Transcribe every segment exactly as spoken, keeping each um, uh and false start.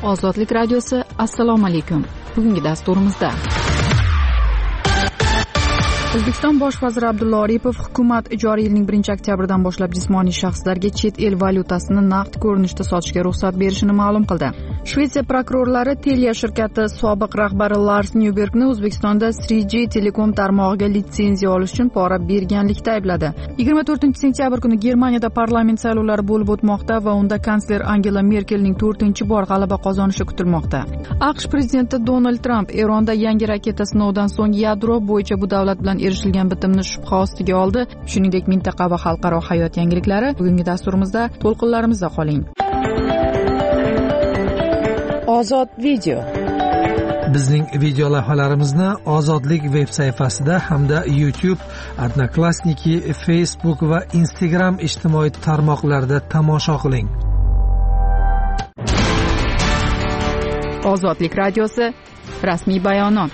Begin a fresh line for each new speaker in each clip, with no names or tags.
Ozodlik radiosi, assalomu alaykum. Bugungi dasturimizda O'zbekiston bosh vaziri Abdulla Aripov hukumat joriy yilning birinchi oktyabridan boshlab jismoniy shaxslarga chet el valyutasini naqd ko'rinishda sotishga ruxsat berishini ma'lum qildi. Shvetsiya prokurorlari Telia shirkati sobiq rahbari Lars Nyubergni O'zbekistonda three G telekom tarmog'iga litsenziya olish uchun pora berganlikda aybladi. yigirma to'rtinchi sentyabr kuni Germaniyada parlament saylovlari bo'lib o'tmoqda va unda kansler Angela Merkelning to'rtinchi bor g'alaba qozonishi kutilmoqda. AQSh prezidenti Donald Trump Eronda yangi raketa sinovidan so'ng yadro bo'yicha bu davlat bilan erishilgan bitimni shubha ostiga oldi. Shuningdek, mintaqa va xalqaro hayot yangiliklari bugungi dasturimizda to'lqinlarimizda qoling. Ozod video.
Bizning video lavhalarimizni Ozodlik veb sayfasida hamda YouTube, Odnoklassniki, Facebook va Instagram ijtimoiy tarmoqlarida tomosha qiling.
Ozodlik radiosi rasmiy bayonot.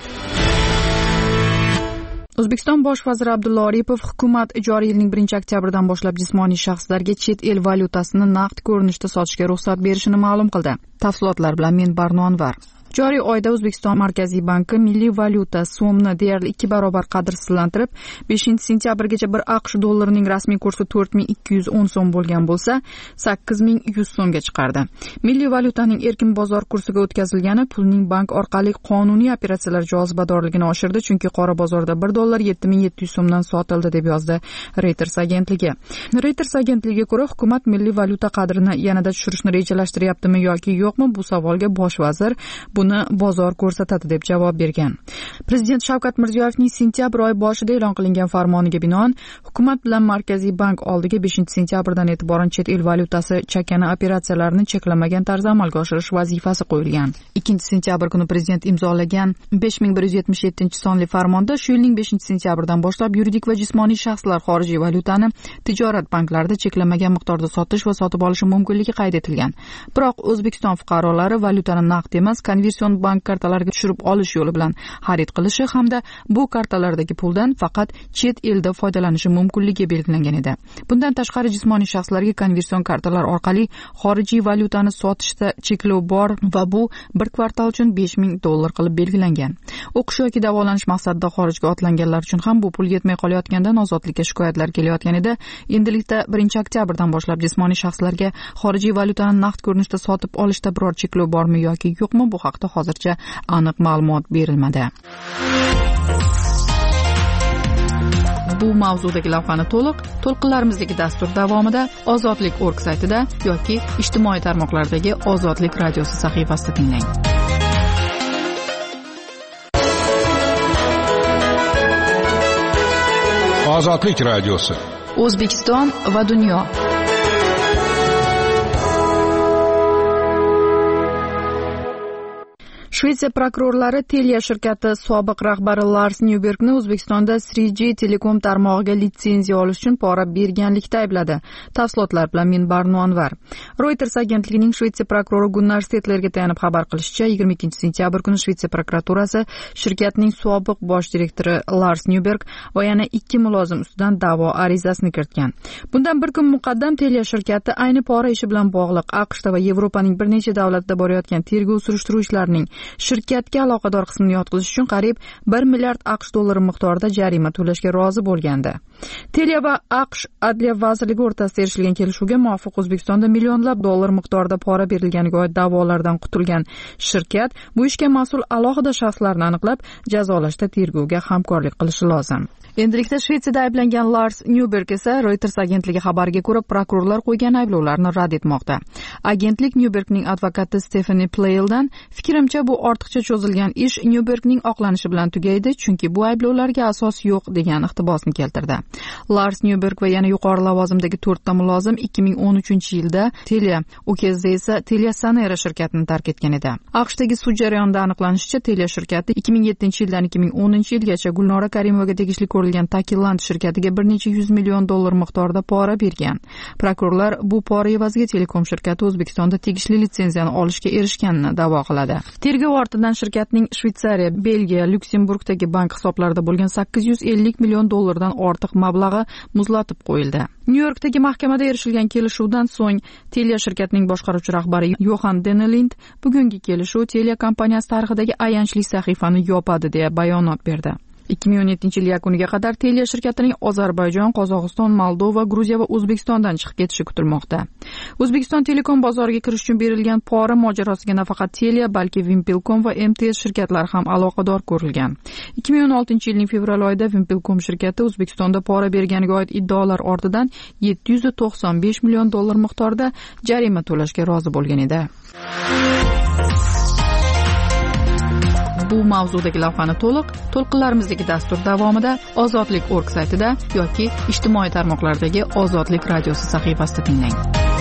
O'zbekiston bosh vaziri Abdulla Aripov hukumat joriy yilning birinchi oktyabridan boshlab jismoniy shaxslarga chet el valyutasini naqd ko'rinishda sotishga ruxsat berishini ma'lum qildi. Tafsilotlar bilan men Barno Anvar. Joriy oyda O'zbekiston Markaziy banki milliy valyuta so'mni deyarli ikki barobar qadrsizlantirib, beshinchi sentyabrgacha bir AQSh dollarining rasmiy kursi to'rt ming ikki yuz o'n so'm bo'lgan bo'lsa, sakkiz ming yuz so'mga chiqardi. Milliy valyutaning erkin bozor kursiga o'tkazilgani pulning bank orqali qonuniy operatsiyalar jozibadorligini oshirdi, chunki qora bozorda bir dollar yetti ming yetti yuz so'mdan sotildi deb yozdi Reuters agentligi. Reuters agentligiga ko'ra, hukumat milliy valyuta qadrini yanada tushirishni rejalashtiryaptimi yoki yo'qmi, bu savolga bosh vazir buni bozor ko'rsatadi deb javob bergan. Prezident Shavkat Mirziyoyevning sentyabr oyi boshida e'lon qilingan farmoniga binoan hukumat bilan Markaziy bank oldiga beshinchi sentyabrdan e'tiboran chet el valyutasi chakana operatsiyalarini cheklamagan tarzda amalga oshirish vazifasi qo'yilgan. ikkinchi sentyabr kuni prezident imzolagan besh ming bir yuz yetmish yettinchi sonli farmonda shu yilning beshinchi sentyabridan boshlab yuridik va jismoniy shaxslar xorijiy valyutani tijorat banklarida cheklamagan miqdorda sotish va sotib olishi mumkinligi qayd etilgan. Biroq O'zbekiston fuqarolari valyutani naqd emas, konversion bank kartalariga tushirib olish yo'li bilan xarid qilishi hamda bu kartalardagi puldan faqat chet elda foydalanishi mumkinligi belgilangan edi. Bundan tashqari jismoniy shaxslarga konversion kartalar orqali xorijiy valyutani sotishda cheklov bor va bu bir kvartal uchun besh ming dollar qilib belgilangan. O'qish yoki davolanish maqsadida xorijga otlanganlar uchun ham bu pul yetmay qolayotgandan ozodlikka shikoyatlar kelayotgan edi. Endilikda birinchi oktyabrdan boshlab jismoniy shaxslarga xorijiy valyutani naqd ko'rinishda sotib olishda biror cheklov bormi yoki yo'qmi, bu haqda hozircha aniq ma'lumot berilmadi. Bu mavzudagi lavhani to'liq to'lqinlarimizdagi dastur davomida ozodlik точка org saytida yoki ijtimoiy tarmoqlardagi Ozodlik radiosi sahifasida tinglang.
Ozodlik radiosi.
O'zbekiston va dunyo. Shvetsiya prokurorlari Telia shirkati sobiq rahbari Lars Nyubergni O'zbekistonda three G telekom tarmog'iga litsenziya olish uchun pora berganlikda aybladi. Tafsilotlar bilan men Barno Anvar. Reuters agentligining Shvetsiya prokurori Gunnar Stetlerga tayanib xabar qilishicha, yigirma ikkinchi sentyabr kuni Shvetsiya prokuraturasi shirkatning sobiq bosh direktori Lars Nyuberg va yana ikki mulozim ustidan da'vo arizasini kiritgan. Bundan bir kun muqaddam Telia shirkati ayni pora ishi bilan bog'liq AQShda va Yevropaning bir necha davlatida borayotgan tergov surishtiruv ishlarining shirkatga aloqador qismini yotqizish uchun qariyb bir milliard AQSh dollari miqdorida jarima to'lashga rozi bo'lgandi. Telia va AQSh Adliya vazirligi o'rtasida erishilgan kelishuvga muvofiq O'zbekistonda millionlab dollar miqdorida pora berilganiga oid da'volardan qutulgan shirkat bu ishga mas'ul alohida shaxslarni aniqlab, jazolashda tergovga hamkorlik qilishi lozim. Endilikda Shvetsiyada ayblangan Lars Nyuberg esa Reuters agentligi xabariga ko'ra prokurorlar qo'ygan ayblovlarni rad etmoqda. Agentlik Nyubergning advokati Stephanie Playldan fikrimcha bu ortiqcha cho'zilgan ish Nyubergning oqlanishi bilan tugaydi, chunki bu ayblovlarga asos yo'q degan iqtibosni keltirdi. Lars Nyuberg va yana yuqori lavozimdagi to'rtta mulozim ikki ming o'n uchinchi yilda Telia, u kezda esa Telia Sonera shirkatini tark etgan edi. AQShdagi sud jarayonida aniqlanishicha, Telia shirkati ikki ming yettinchi yildan ikki ming o'ninchi yilgacha Gulnora Karimovaga tegishli ko'rilgan Takiland shirkatiga bir necha yuz million dollar miqdorida pora bergan. Prokurorlar bu pora evaziga Telekom shirkati O'zbekistonda tegishli litsenziyani olishga erishganini da'vo qiladi. Tergov ortidan shirkatning Shveysariya, Belgiya, Lyuksemburgdagi bank hisoblarida bo'lgan sakkiz yuz ellik million dollardan ortiq mablag'i muzlatib qo'yildi. Nyu-Yorkdagi mahkamada erishilgan kelishuvdan so'ng Telia shirkatining boshqaruvchi rahbari Yohan Denelind bugungi kelishuv Telia kompaniyasi tarixidagi ayanchli sahifani yopadi deya bayonot berdi. ikki ming o'n yettinchi yil yakuniga qadar Telia shirkatining Ozarbayjon, Qozog'iston, Moldova, Gruziya va O'zbekistondan chiqib ketishi kutilmoqda. O'zbekiston Telekom bozoriga kirish uchun berilgan pora mojarosiga nafaqat Telia, balki Vimpelcom va M T S shirkatlari ham aloqador ko'rilgan. ikki ming o'n oltinchi yilning fevral oyida Vimpelcom shirkati O'zbekistonda pora berganiga oid iddaolar ortidan yetti yuz to'qson besh million dollar miqdorida jarima to'lashga rozi bo'lgan edi. Bu mavzudagi lavhani to'liq to'lqinlarimizdagi dastur davomida ozodlik точка org saytida yoki ijtimoiy tarmoqlardagi Ozodlik radiosi sahifasida tinglang.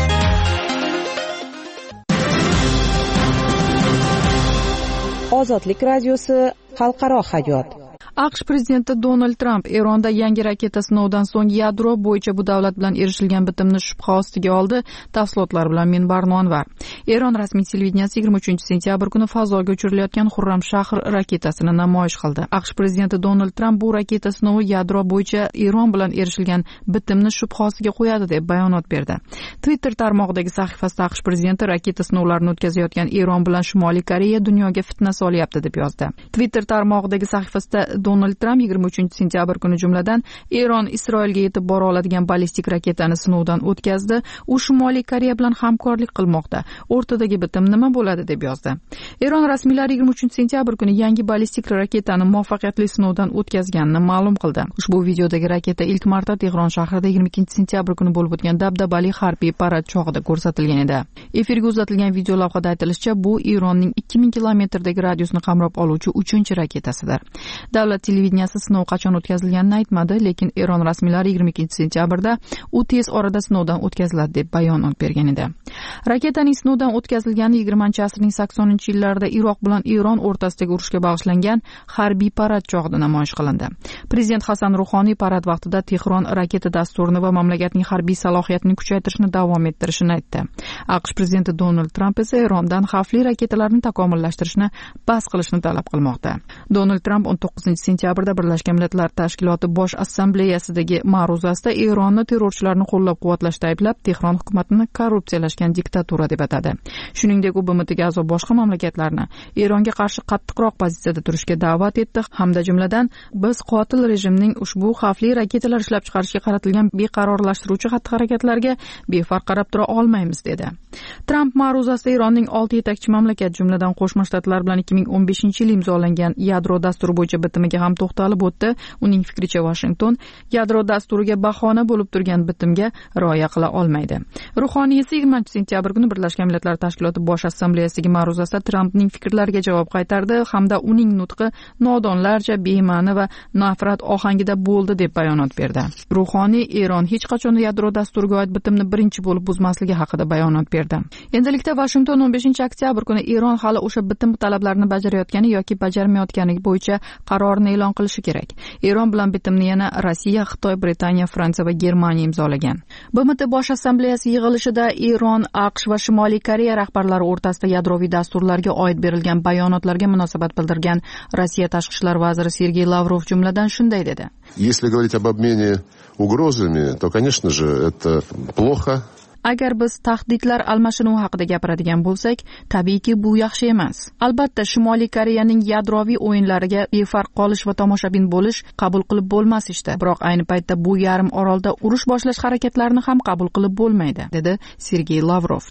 Ozodlik radiosi xalqaro hayot.
AQSh prezidenti Donald Tramp Eronda yangi raketa sinovidan so'ng yadro bo'yicha bu davlat bilan erishilgan bitimni shubha ostiga oldi. Tafsilotlar bilan men Barnonvar. Eron rasmiy televideniyasi yigirma uchinchi sentyabr kuni fazoga uchirilayotgan Xurramshahr raketasini namoyish qildi. AQSh prezidenti Donald Tramp bu raketa sinovi yadro bo'yicha Eron bilan erishilgan bitimni shubha ostiga qo'yadi deb bayonot berdi. Twitter tarmog'idagi sahifasida AQSh prezidenti raketa sinovlarini o'tkazayotgan Eron bilan Shimoliy Koreya dunyoga fitna solyapti deb yozdi. Twitter tarmog'idagi sahifasida Donald Tramp yigirma uchinchi sentyabr kuni jumladan Eron Isroilga yetib bora oladigan ballistik raketani sinovdan o'tkazdi. U Shimoliy Koreya bilan hamkorlik qilmoqda. O'rtadagi bitim nima bo'ladi deb yozdi. Eron rasmiylari yigirma uchinchi sentyabr kuni yangi ballistik raketani muvaffaqiyatli sinovdan o'tkazganini ma'lum qildi. Ushbu videodagi raketa ilk marta Tehron shahrida yigirma ikkinchi sentyabr kuni bo'lib o'tgan dabdabali harbiy parad chog'ida ko'rsatilgan edi. Efirga uzatilgan video lavhada aytilishicha, bu Eronning ikki ming kilometrdagi radiusni qamrab oluvchi uchinchi raketasidir. Davlat televideniyasi sinov qachon o'tkazilganini aytmadi, lekin Eron rasmiylari yigirma ikkinchi sentyabrda u tez orada sinovdan o'tkaziladi deb bayonot bergan edi. Raketaning sinovdan o'tkazilgani yigirmanchi asrning saksoninchi yillarida Iroq bilan Eron o'rtasidagi urushga bag'ishlangan harbiy parad chog'ida namoyish qilindi. Prezident Hasan Ruhoniy parad vaqtida Tehron raketa dasturini va mamlakatning harbiy salohiyatini kuchaytirishni davom ettirishini aytdi. AQSh prezidenti Donald Tramp esa Erondan xavfli raketalarni takomillashtirishni bas qilishni talab qilmoqda. Donald Tramp o'n to'qqizinchi sentyabrda Birlashgan Millatlar Tashkiloti Bosh Assambleyasidagi ma'ruzasida Eronni terrorchilarni qo'llab-quvvatlashda ayblab, Tehron hukumatini korrupsiyalashgan diktatura deb atadi. Shuningdek, u B M Tga a'zo boshqa mamlakatlarni Eronga qarshi qattiqroq pozitsiyada turishga da'vat etdi hamda jumladan biz qotil rejimning ushbu xavfli raketalar ishlab chiqarishga qaratilgan beqarorlashtiruvchi xatti-harakatlarga befarq qarab tura olmaymiz dedi. Tramp ma'ruzasida Eronning olti yetakchi mamlakat jumladan Qo'shma Shtatlar bilan ikki ming o'n beshinchi yil imzolangan yadro dasturi bo'yicha bitimiga ham to'xtalib o'tdi. Uning fikricha Washington yadro dasturiga bahona bo'lib turgan bitimga rioya qila olmaydi. Ruhoniy esa yigirmanchi sentyabr kuni Birlashgan Millatlar Tashkiloti Bosh Assambleyasidagi ma'ruzasida Trampning fikrlariga javob qaytardi hamda uning nutqi nodonlarcha, bema'ni va nafrat ohangida bo'ldi deb bayonot berdi. Ruhoniy Eron hech qachon yadro dasturiga oid bitimni birinchi bo'lib buzmasligi haqida bayonot berdi. Endilikda Washington o'n beshinchi oktyabr kuni Eron hali o'sha bitim talablarini bajarayotgani yoki bajarmayotgani bo'yicha qarorni e'lon qilishi kerak. Eron bilan bitimni yana Rossiya, Xitoy, Britaniya, Fransiya va Germaniya imzolagan. B M T Bosh Assambleyasi yig'ilishida Eron, AQSh va Shimoliy Koreya rahbarlari o'rtasida yadroviy dasturlarga oid berilgan bayonotlarga munosabat bildirgan Rossiya tashqi ishlar vaziri Sergey Lavrov jumladan shunday dedi.
Если говорить об обмене угрозами, то, конечно же, это плохо.
Agar biz tahdidlar almashinuvi haqida gapiradigan bo'lsak, tabiiyki bu yaxshi emas. Albatta, Shimoliy Koreyaning yadroviy o'yinlariga befarq qolish va tomoshabin bo'lish qabul qilib bo'lmas ishda. Biroq ayni paytda bu yarim orolda urush boshlash harakatlarini ham qabul qilib bo'lmaydi, dedi Sergey Lavrov.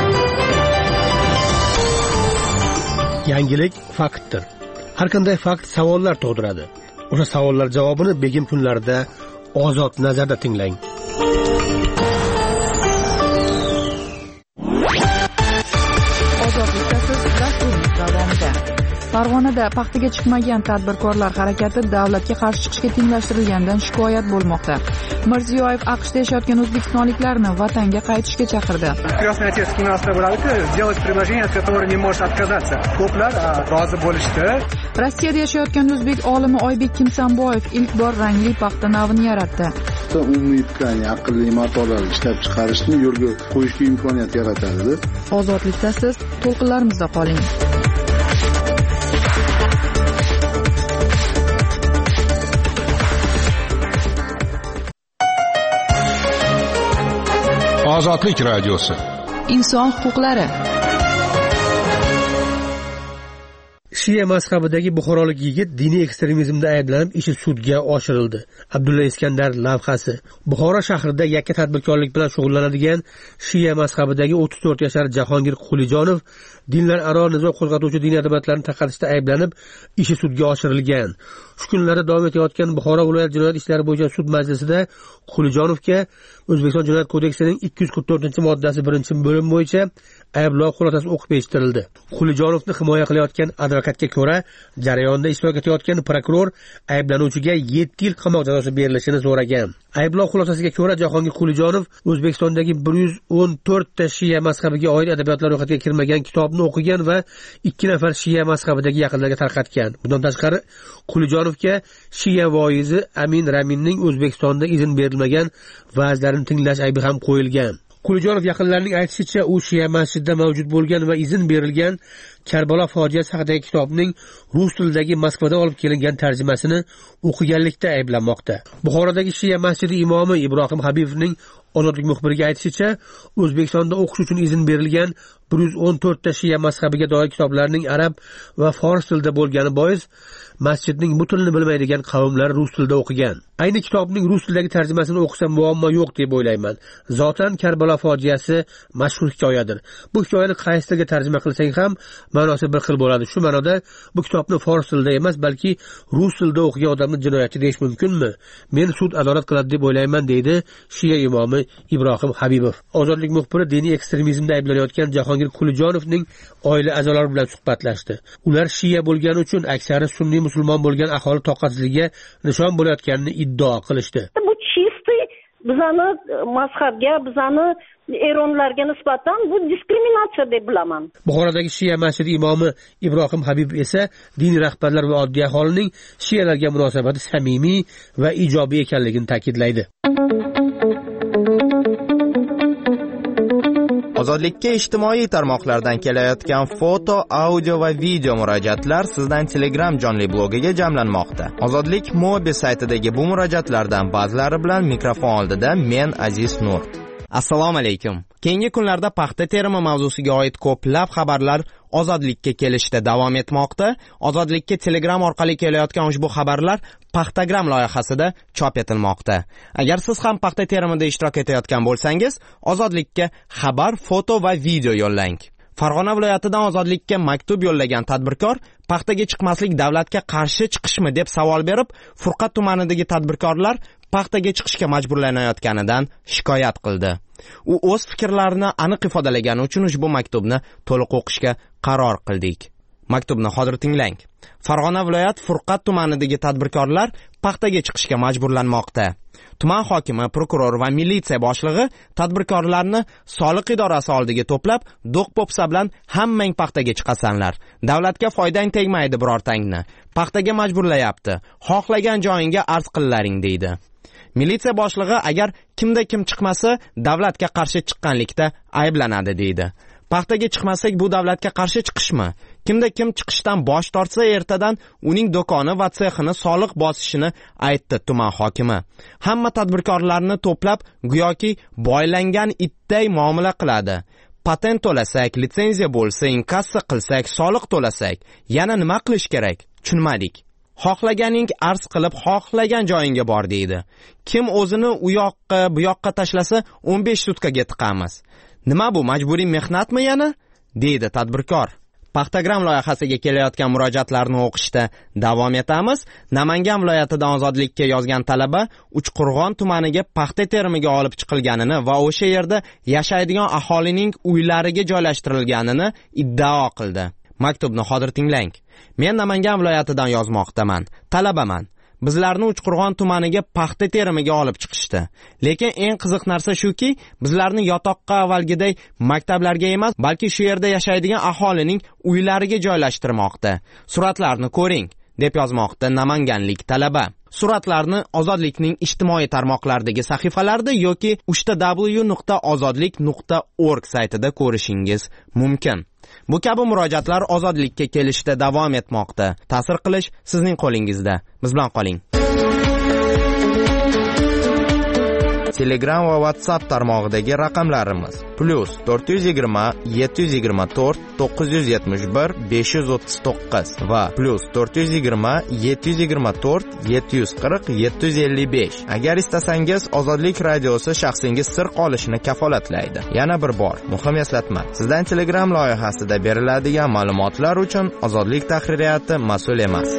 Yangilik faktdir. Har qanday fakt savollar tug'diradi. O'sha savollar javobini begim kunlarida Ozod nazarda tinglang.
Ozodlik davomida Farg'onada paxtaga chiqmagan tadbirkorlar harakati davlatga qarshi chiqishga tenglashtirilganidan shikoyat bo'lmoqda. Mirziyoyev AQShda yashayotgan o'zbekistonliklarni vatanga qaytishga chaqirdi.
Krasный отец киностра bo'ladi, сделать предложение, от которого не может отказаться. Ko'plar rozi bo'lishdi.
Rossiyada yashayotgan o'zbek olimi Oybek Kimsanboyev ilk bor rangli paxta navini yaratdi.
Umumiy ya'ni aqlli matolar ishlab chiqarishni yo'lga qo'yishga imkoniyat yaratadi.
Ozodlikda siz to'lqinlarimizda qoling.
Ozodlik radiosi.
Inson huquqlari.
Shia mazhabidagi buxorolik yigit diniy ekstremizmda ayblanib ishi sudga oshirildi. Abdulla Iskandar lavhasi. Buxoro shahrida yakka tadbirkorlik bilan shug'ullanadigan Shia mazhabidagi o'ttiz to'rt yashar Jahongir Qulijonov dinlararo nizo qo'zg'atuvchi diniy adobatlarni tarqatishda ayblanib ishi sudga oshirilgan. Shu kunlarda davom etayotgan Buxoro viloyat jinoyat ishlari bo'yicha sud majlisida Qulijonovga O'zbekiston Jinoyat kodeksining ikki yuz qirq to'rtinchi moddasi birinchi bo'lim bo'yicha ayblov xulosasi o'qib eshittirildi. Qulijonovni himoya qilayotgan advokatga ko'ra, jarayonda ishtirok etayotgan prokuror ayblanuvchiga yetti yil qamoq jazosi berilishini so'ragan. Ayblov xulosasiga ko'ra, Jahongir Qulijonov O'zbekistondagi bir yuz o'n to'rt ta Shia mazhabiga oid adabiyotlar ro'yxatiga kirmagan kitobni o'qigan va ikki nafar Shia mazhabidagi yaqinlarga tarqatgan. Bundan tashqari, Qulijonovga Shia voizi Amin Raminning O'zbekistonda izn berilmagan va'zlarini tinglash aybi ham qo'yilgan. Qulijonov yaqinlarining aytishicha, u Shia masjidida mavjud bo'lgan va izn berilgan Karbalo fojiasi haqidagi kitobning rus tilidagi Moskvadan olib kelingan tarjimasini o'qiganlikda ayblanmoqda. Buxorodagi Shia masjidi imomi Ibrohim Habibovning Ozodlik muxbiriga aytishicha, O'zbekistonda o'qish uchun izn berilgan bir yuz o'n to'rt ta Shia mazhabiga doir kitoblarning arab va fors tilida bo'lgani bois masjidning bu tilni bilmaydigan qavmlar rus tilida o'qigan. Ayni kitobning rus tilidagi tarjimasini o'qisa muammo yo'q deb o'ylayman. Zotan Karbalo fojiasi mashhur hikoyadir. Bu hikoyani qaysi tilga tarjima qilsang ham ma'nosi bir xil bo'ladi. Shu ma'noda bu kitobni fors tilida emas, balki rus tilida o'qigan odamni jinoyatchi deyish mumkinmi? Men sud adolat qiladi deb o'ylayman, deydi Shia imomi Ibrohim Habibov. Ozodlik muxbiri diniy ekstremizmda ayblanayotgan Jahongir Qulijonovning oila a'zolari bilan suhbatlashdi. Ular Shia bo'lgani uchun aksari sunniy musulmon bo'lgan aholi toqatsizligiga nishon bo'layotganini iddao qilishdi.
Bu чистый bizani mazhabga, bizani eronlarga nisbatan bu diskriminatsiya deb bilaman.
Buxorodagi Shia masjidi imomi Ibrohim Habibov esa diniy rahbarlar va oddiy aholining Shialarga munosabati samimiy va ijobiy ekanligini ta'kidlaydi.
Ozodlikka ijtimoiy tarmoqlardan kelayotgan foto, audio va video murojaatlar sizdan Telegram jonli blogiga jamlanmoqda. Ozodlik Mobi saytidagi bu murojaatlardan ba'zilari bilan mikrofon oldida men Aziz Nur. Assalomu alaykum. Keyingi kunlarda paxta terimi mavzusiga oid ko'plab xabarlar Ozodlikka kelishda davom etmoqda. Ozodlikka Telegram orqali kelayotgan ushbu xabarlar Paxtagram loyihasida chop etilmoqda. Agar siz ham paxta terimida ishtirok etayotgan bo'lsangiz, Ozodlikka xabar, foto va video yo'llang. Farg'ona viloyatidan Ozodlikka maktub yo'llagan tadbirkor paxtaga chiqmaslik davlatga qarshi chiqishmi deb savol berib, Furqat tumanidagi tadbirkorlar paxtaga chiqishga majburlanayotganidan shikoyat qildi. U o'z fikrlarini aniq ifodalagani uchun ushbu maktubni to'liq o'qishga qaror qildik. Maktubni hozir tinglang. Farg'ona viloyat Furqat tumanidagi tadbirkorlar paxtaga chiqishga majburlanmoqda. Tuman hokimi, prokuror va militsiya boshlig'i tadbirkorlarni soliq idorasi oldiga to'plab, do'q-po'pisa bilan hammang paxtaga chiqasanlar. Davlatga foydang tegmaydi birortangni. Paxtaga majburlayapti. Xohlagan joyingga arz qillaring deydi. Militsiya boshlig'i agar kimda kim chiqmasa, davlatga qarshi chiqqanlikda ayblanadi deydi. Paxtaga chiqmasak bu davlatga qarshi chiqishmi? Kimda kim chiqishdan bosh tortsa ertadan uning do'koni va sexini soliq bosishini aytdi tuman hokimi. Hamma tadbirkorlarni to'plab go'yoki boylangan itday muomala qiladi. Patent to'lasak, litsenziya bo'lsa, inkassa qilsak, soliq to'lasak, yana nima qilish kerak? Tushunmadik. Xohlaganing arz qilib, xohlagan joyingga bor deydi. Kim o'zini u yoqqa, bu yoqqa tashlasa, o'n besh sutkaga tiqamiz. Nima bu, majburiy mehnatmi yana? Deydi tadbirkor. Paxtagram loyihasiga kelayotgan murojaatlarni o'qishda davom etamiz. Namangan viloyatidan Ozodlikka yozgan talaba Uchqo'rg'on tumaniga paxta terimiga olib chiqilganini va o'sha yerda yashaydigan aholining uylariga joylashtirilganini iddao qildi. Maktubni hozir tinglang. Men Namangan viloyatidan yozmoqdaman. Talabaman. Bizlarni Uchqo'rg'on tumaniga paxta terimiga olib chiqishdi. Lekin eng qiziq narsa shuki, bizlarni yotoqqa avvalgiday maktablarga emas, balki shu yerda yashaydigan aholining uylariga joylashtirmoqda. Suratlarni ko'ring, deb yozmoqda namanganlik talaba. Suratlarni Ozodlikning ijtimoiy tarmoqlardagi sahifalarida yoki uchta w nuqta ozodlik nuqta org saytida ko'rishingiz mumkin. Bu kabi murojaatlar ozodlikka kelishda davom etmoqda. Ta'sir qilish sizning qo'lingizda. Biz bilan qoling. Telegram va WhatsApp tarmog'idagi raqamlarimiz plus to'rt yuz yigirma yetti yuz yigirma to'rt to'qqiz yuz yetmish bir besh yuz o'ttiz to'qqiz va plus to'rt yuz yigirma yetti yuz yigirma to'rt yetti yuz qirq yetti yuz ellik besh. Agar istasangiz Ozodlik radiosi shaxsingiz sir qolishini kafolatlaydi. Yana bir bor muhim eslatma. Sizdan Telegram loyihasida beriladigan ma'lumotlar uchun Ozodlik tahririyati mas'ul emas.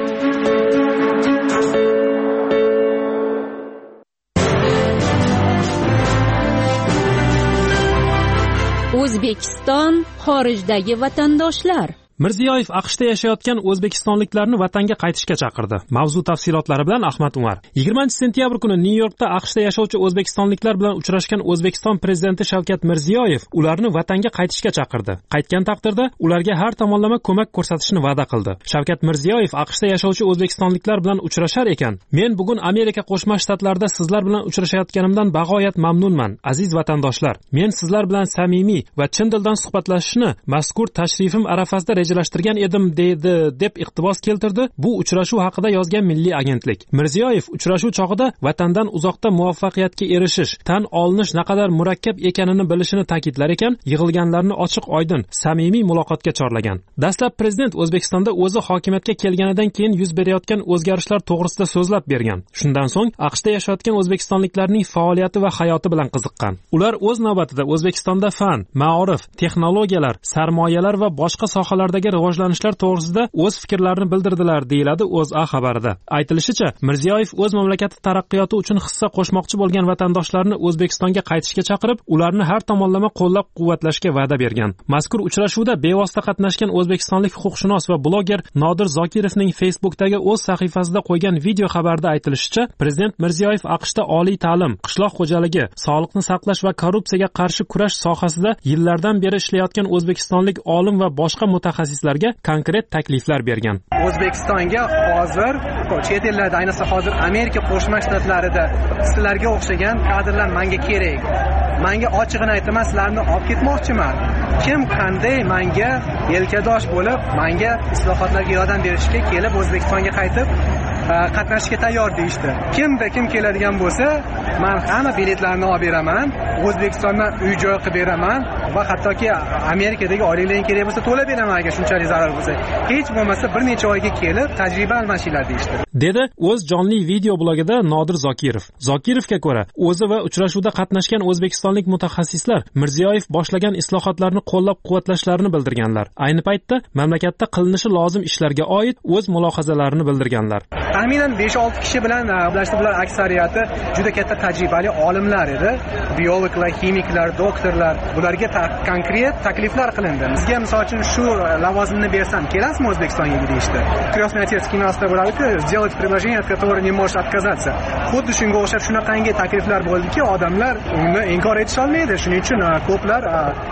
O'zbekiston xorijdagi vatandoshlar.
Mirziyoyev AQShda yashayotgan o'zbekistonliklarni vatanga qaytishga chaqirdi. Mavzu tafsilotlari bilan Ahmad Umar. yigirmanchi sentyabr kuni Nyu-Yorkda AQShda yashovchi o'zbekistonliklar bilan uchrashgan O'zbekiston prezidenti Shavkat Mirziyoyev ularni vatanga qaytishga chaqirdi. Qaytgan taqdirda ularga har tomonlama ko'mak ko'rsatishni va'da qildi. Shavkat Mirziyoyev AQShda yashovchi o'zbekistonliklar bilan uchrashar ekan, "Men bugun Amerika Qo'shma Shtatlarida sizlar bilan uchrashayotganimdan bag'oyat mamnunman, aziz vatandoshlar. Men sizlar bilan samimiy va chin dildan suhbatlashishni mazkur tashrifim arafasida rejalashtirgan edim", dedi deb iqtibos keltirdi bu uchrashuv haqida yozgan Milliy agentlik. Mirziyoyev uchrashuv chog'ida vatandan uzoqda muvaffaqiyatga erishish, tan olinish naqadar murakkab ekanini bilishini ta'kidlar ekan, yig'ilganlarni ochiq-oydin, samimiy muloqotga chorlagan. Dastlab prezident O'zbekistonda o'zi hokimiyatga kelganidan keyin yuz berayotgan o'zgarishlar to'g'risida so'zlab bergan. Shundan so'ng AQShda yashayotgan o'zbekistonliklarning faoliyati va hayoti bilan qiziqqan. Ular o'z navbatida O'zbekistonda fan, ma'orif, texnologiyalar, sarmoyalar va boshqa sohalar rivojlanishlar to'g'risida o'z fikrlarini bildirdilar, deyiladi O'zA xabarida. Aytilishicha, Mirziyoyev o'z mamlakati taraqqiyoti uchun hissa qo'shmoqchi bo'lgan vatandoshlarni O'zbekistonga qaytishga chaqirib, ularni har tomonlama qo'llab-quvvatlashga va'da bergan. Mazkur uchrashuvda bevosita qatnashgan o'zbekistonlik huquqshunos va bloger Nodir Zokirovning Facebook'dagi o'z sahifasida qo'ygan video xabarda aytilishicha, prezident Mirziyoyev AQShda oliy ta'lim, qishloq xo'jaligi, sog'liqni saqlash va korrupsiyaga qarshi kurash sohasida yillardan beri ishlayotgan o'zbekistonlik olim va boshqa mutaxassislarga konkret takliflar bergan.
O'zbekistonga hozir chet ellarda, ayniqsa hozir Amerika Qo'shma Shtatlarida sizlarga o'xshagan kadrlar menga kerak. Menga ochig'ini aytaman, sizlarni olib ketmoqchiman. Kim qanday menga yelkadosh bo'lib, menga islohotlarga yordam berishga kelib O'zbekistonga qaytib qatnashishga tayyor deyishdi. Kimda kim keladigan bo'lsa, men hamma biletlarni olib beraman, O'zbekistondan uy-joy qilib beraman va hattoki Amerikadagi oyliklarga kerak bo'lsa to'lab beraman agar shunchalik zarar bo'lsa. Hech bo'lmasa bir necha oyga kelib tajriba almashinglar deyishdi.
dedi o'z jonli video blogida Nodir Zokirov. Zokirovga ko'ra, o'zi va uchrashuvda qatnashgan o'zbekistonlik mutaxassislar Mirziyoyev boshlagan islohotlarni qo'llab-quvvatlashlarini bildirganlar. Ayni paytda mamlakatda qilinishi lozim ishlarga oid o'z mulohazalarini bildirganlar.
Taxminan besh olti kishi bilan gaplashdi. Bular aksariyati juda katta tajribali olimlar edi. Biologlar, kimiklar, doktorlar. Bularga konkret takliflar qilindi. Bizga misol uchun shu lavozimni bersam, kelasizmi O'zbekistonga deyishdi. Krasный отец kinoasida bo'ladi-ku, сделать предложение, от которого не может отказаться. Xuddi shunga o'xshab shunaqangi takliflar bo'ldiki, odamlar uni inkor etisha olmaydi. Shuning uchun ko'plar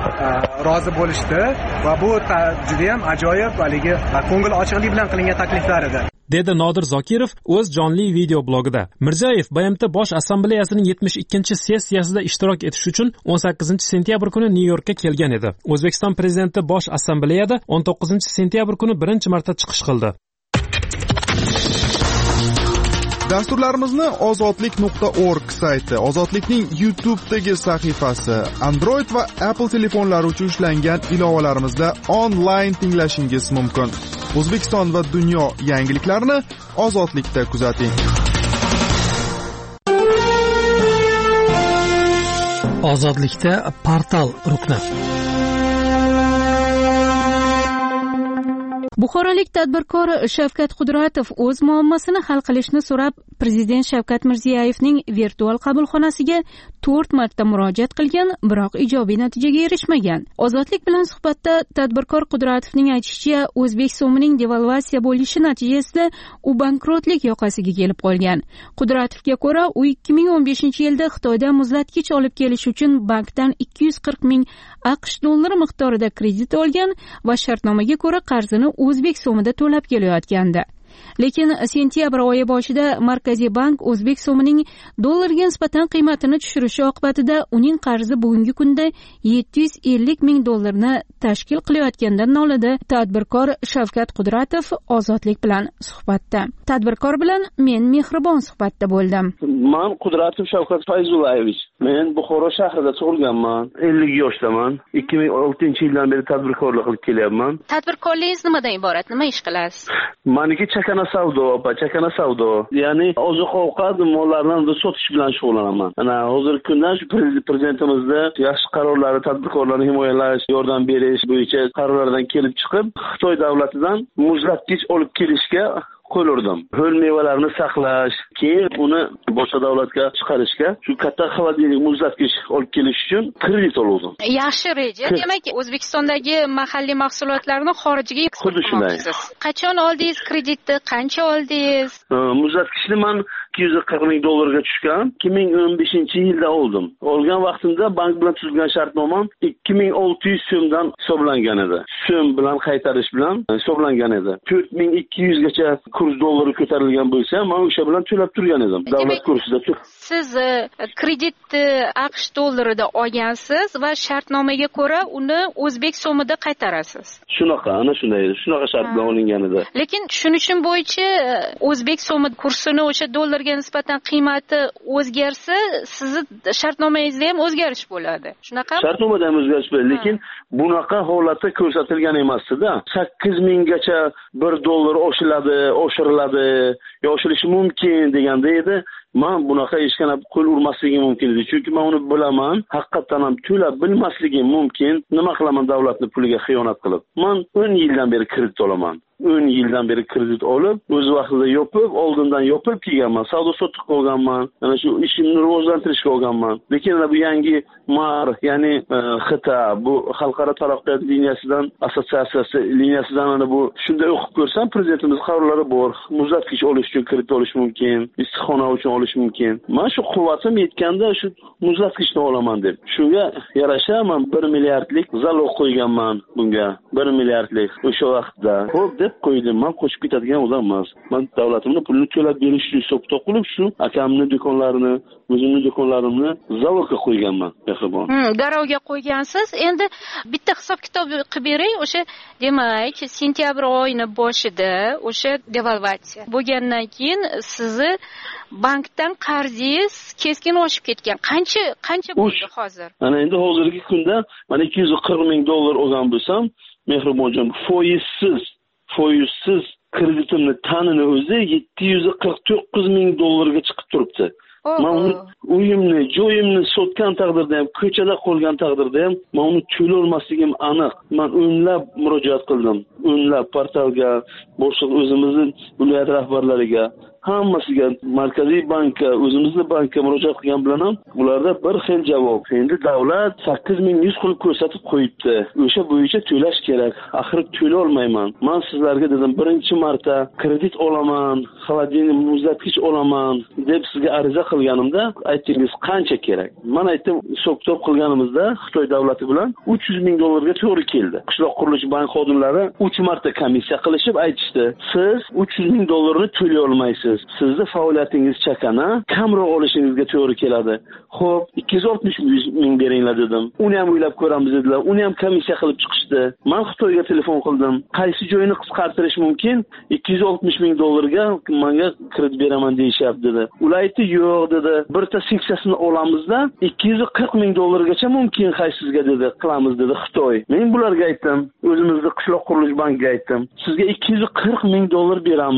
rozi bo'lishdi va bu juda ham ajoyib, haligi ko'ngil ochiqlik bilan qilingan takliflar edi.
dedi Nodir Zokirov o'z jonli video blogida. Mirziyoyev B M T Bosh Assambleyasining yetmish ikkinchi sessiyasida ishtirok etish uchun o'n sakkizinchi sentyabr kuni Nyu-Yorkka kelgan edi. O'zbekiston prezidenti Bosh Assambleyada o'n to'qqizinchi sentyabr kuni birinchi marta chiqish qildi.
Dasturlarimizni ozodlik nuqta org sayti, Ozodlikning YouTube'dagi sahifasi, Android va Apple telefonlari uchun ishlangan ilovalarimizda onlayn tinglashingiz mumkin. O'zbekiston va dunyo yangiliklarini Ozodlikda kuzating.
Ozodlikda portal rukni.
Buxorolik tadbirkor Shavkat Qudratov o'z muammosini hal qilishni so'rab Prezident Shavkat Mirziyoyevning virtual qabulxonasiga to'rt marta murojaat qilgan, biroq ijobiy natijaga erishmagan. Ozodlik bilan suhbatda tadbirkor Qudratovning aytishicha, o'zbek so'mining devalvatsiya bo'lishi natijasida u bankrotlik yoqasiga kelib qolgan. Qudratovga ko'ra, u ikki ming o'n beshinchi yilda Xitoydan muzlatkich olib kelish uchun bankdan ikki yuz qirq ming AQSh dollari miqdorida kredit olgan va shartnomaga ko'ra qarzini o'zbek so'mida to'lab kelayotgandi. Lekin sentyabr oyi boshida Markaziy bank o'zbek so'mining dollarga nisbatan qiymatini tushirishi oqibatida uning qarzi bugungi kunda yetti yuz ellik ming dollarni tashkil qilayotganidan noladi tadbirkor Shavkat Qudratov Ozodlik bilan suhbatda. Tadbirkor bilan men mehribon suhbatda bo'ldim.
Men Qudratov Shavkat Fayzullayevich. Men Buxoro shahrida tug'ilganman. ellik yoshdaman. ikki ming oltinchi yildan beri tadbirkorlik qilib kelyapman.
Tadbirkorligingiz nimadan iborat? Nima ish qilasiz?
Meniki chakana savdo, opa, chakana savdo. Ya'ni oziq-ovqat mollarini sotish bilan shug'ullanaman. Ana hozirgi kunda shu prezidentimizda yaxshi qarorlari, tadbirkorlarni himoyalash, yordam berish bo'yicha qarorlardan kelib chiqib, Xitoy davlatidan muzlatkich olib kelishga qo'l urdim. Ho'l mevalarni saqlash, keyin uni boshqa davlatga chiqarishga, shu katta xolodilnik muzlatkich olib kelish uchun kredit oldim.
Yaxshi reja. Demak, O'zbekistondagi mahalliy mahsulotlarni xorijga eksport qilmoqchisiz. Qachon oldingiz kreditni, qancha oldingiz?
Muzlatkichni men ikki yuz qirq ming dollarga tushgan, ikki ming o'n beshinchi yilda oldim. Olgan vaqtimda bank bilan tuzilgan shartnomam ikki ming olti yuz so'mdan hisoblangan edi. So'm bilan qaytarish bilan hisoblangan edi. to'rt ming ikki yuz gacha kurs dollari ko'tarilgan bo'lsa, men o'sha bilan to'lab turgan edim. Davlat kursida.
Siz kreditni AQSh dollarida olgansiz va shartnomaga ko'ra uni o'zbek so'mida qaytarasiz.
Shunaqa, ana shunday edi. Shunaqa shart bilan olingan edi.
Lekin tushunishim bo'yicha o'zbek so'mi kursini o'sha dollarga nisbatan qiymati o'zgarsa, sizni shartnomangizda ham o'zgarish bo'ladi. Shunaqami?
Shartnomada ham o'zgarish bo'ladi, lekin bunaqa holatda ko'rsatilgan emas-da. sakkiz minggacha bir dollar oshiladi, oshiriladi, yoshilishi mumkin deganda edi. Men bunaqa hech qanday qo'l urmasligim mumkin edi. Chunki men uni bilaman, haqiqatan ham to'lab bilmasligim mumkin. Nima qilaman davlatning puliga xiyonat qilib? Men o'n yildan beri kredit olaman. o'n yildan beri kredit olib, o'z vaqtida yopib, oldindan yopib kelganman. Savdo sotiq qilganman. Mana shu ishimni rivojlantirishga olganman. Lekin bu yangi M A R, ya'ni X T A, bu xalqaro taraqqiyot liniyasidan, assotsiatsiyasi liniyasidan ana bu shunday o'qib ko'rsam, prezidentimiz qarorlari bor. Muzlatkich olish uchun kredit olish mumkin, issiqxona uchun olish mumkin. Men shu quvvatim yetganda shu muzlatkichni olaman deb. Shunga yarasha men bir milliardlik zalog qo'yganman bunga. bir milliardlik o'sha vaqtda. Xo'p deb qo'ydim. Men qo'shib ketadigan odam emas. Men davlatimning pulini to'lab berish uchun hisob qilib shu akamning do'konlarini, o'zimning do'konlarimni zavodga qo'yganman. Mehribon.
Hmm, garovga qo'ygansiz. Endi bitta hisob-kitob qilib bering. O'sha demak, sentyabr oyining boshida o'sha devalvatsiya bo'lgandan keyin sizni bankdan qarzingiz keskin oshib ketgan. Qancha qancha bo'ldi hozir?
Mana endi hozirgi kunda men ikki yuz qirq ming dollar olgan bo'lsam, mehribonjon, foizsiz foizsiz kreditimni tanini o'zi yetti yuz qirq to'qqiz ming dollarga chiqib turibdi. Men uni uyimni, joyimni sotgan taqdirda ham, ko'chada qolgan taqdirda ham men uni to'lay olmasligim aniq. Men o'nlab murojaat qildim. O'nlab portalga, boshqa o'zimizning viloyat rahbarlariga, hammasiga, Markaziy bankka, o'zimizning bankka murojaat qilgan bilan ham ularda bir xil javob. Endi davlat sakkiz ming yuz qilib ko'rsatib qo'yibdi. O'sha bo'yicha to'lash kerak. Axir to'lay olmayman. Men sizlarga dedim, birinchi marta kredit olaman, xolodilnik muzlatkich olaman deb sizga ariza qilganimda aytdingiz qancha kerak? Men aytdim, hisob-kitob qilganimizda Xitoy davlati bilan uch yuz ming dollarga to'g'ri keldi. Qishloq qurilish bank xodimlari uch marta komissiya qilishib aytishdi, siz uch yuz ming dollarni to'lay olmaysiz. Sizni faoliyatingiz chakana, kamroq olishingizga to'g'ri keladi. Xo'p, ikki yuz oltmish ming beringlar dedim. Uni ham o'ylab ko'ramiz dedilar. Uni ham komissiya qilib chiqishdi. Men Xitoyga telefon qildim. Qaysi joyini qisqartirish mumkin? ikki yuz oltmish ming dollarga menga kredit beraman deyishyapti dedi. Ular aytdi, yo'q dedi. Birta seksiyasini olamizda ikki yuz qirq ming dollargacha mumkin qaysizga dedi. Qilamiz dedi Xitoy. Men bularga aytdim, o'zimizning qishloq qurilish bankiga aytdim. Sizga ikki yuz qirq ming dollar beramiz.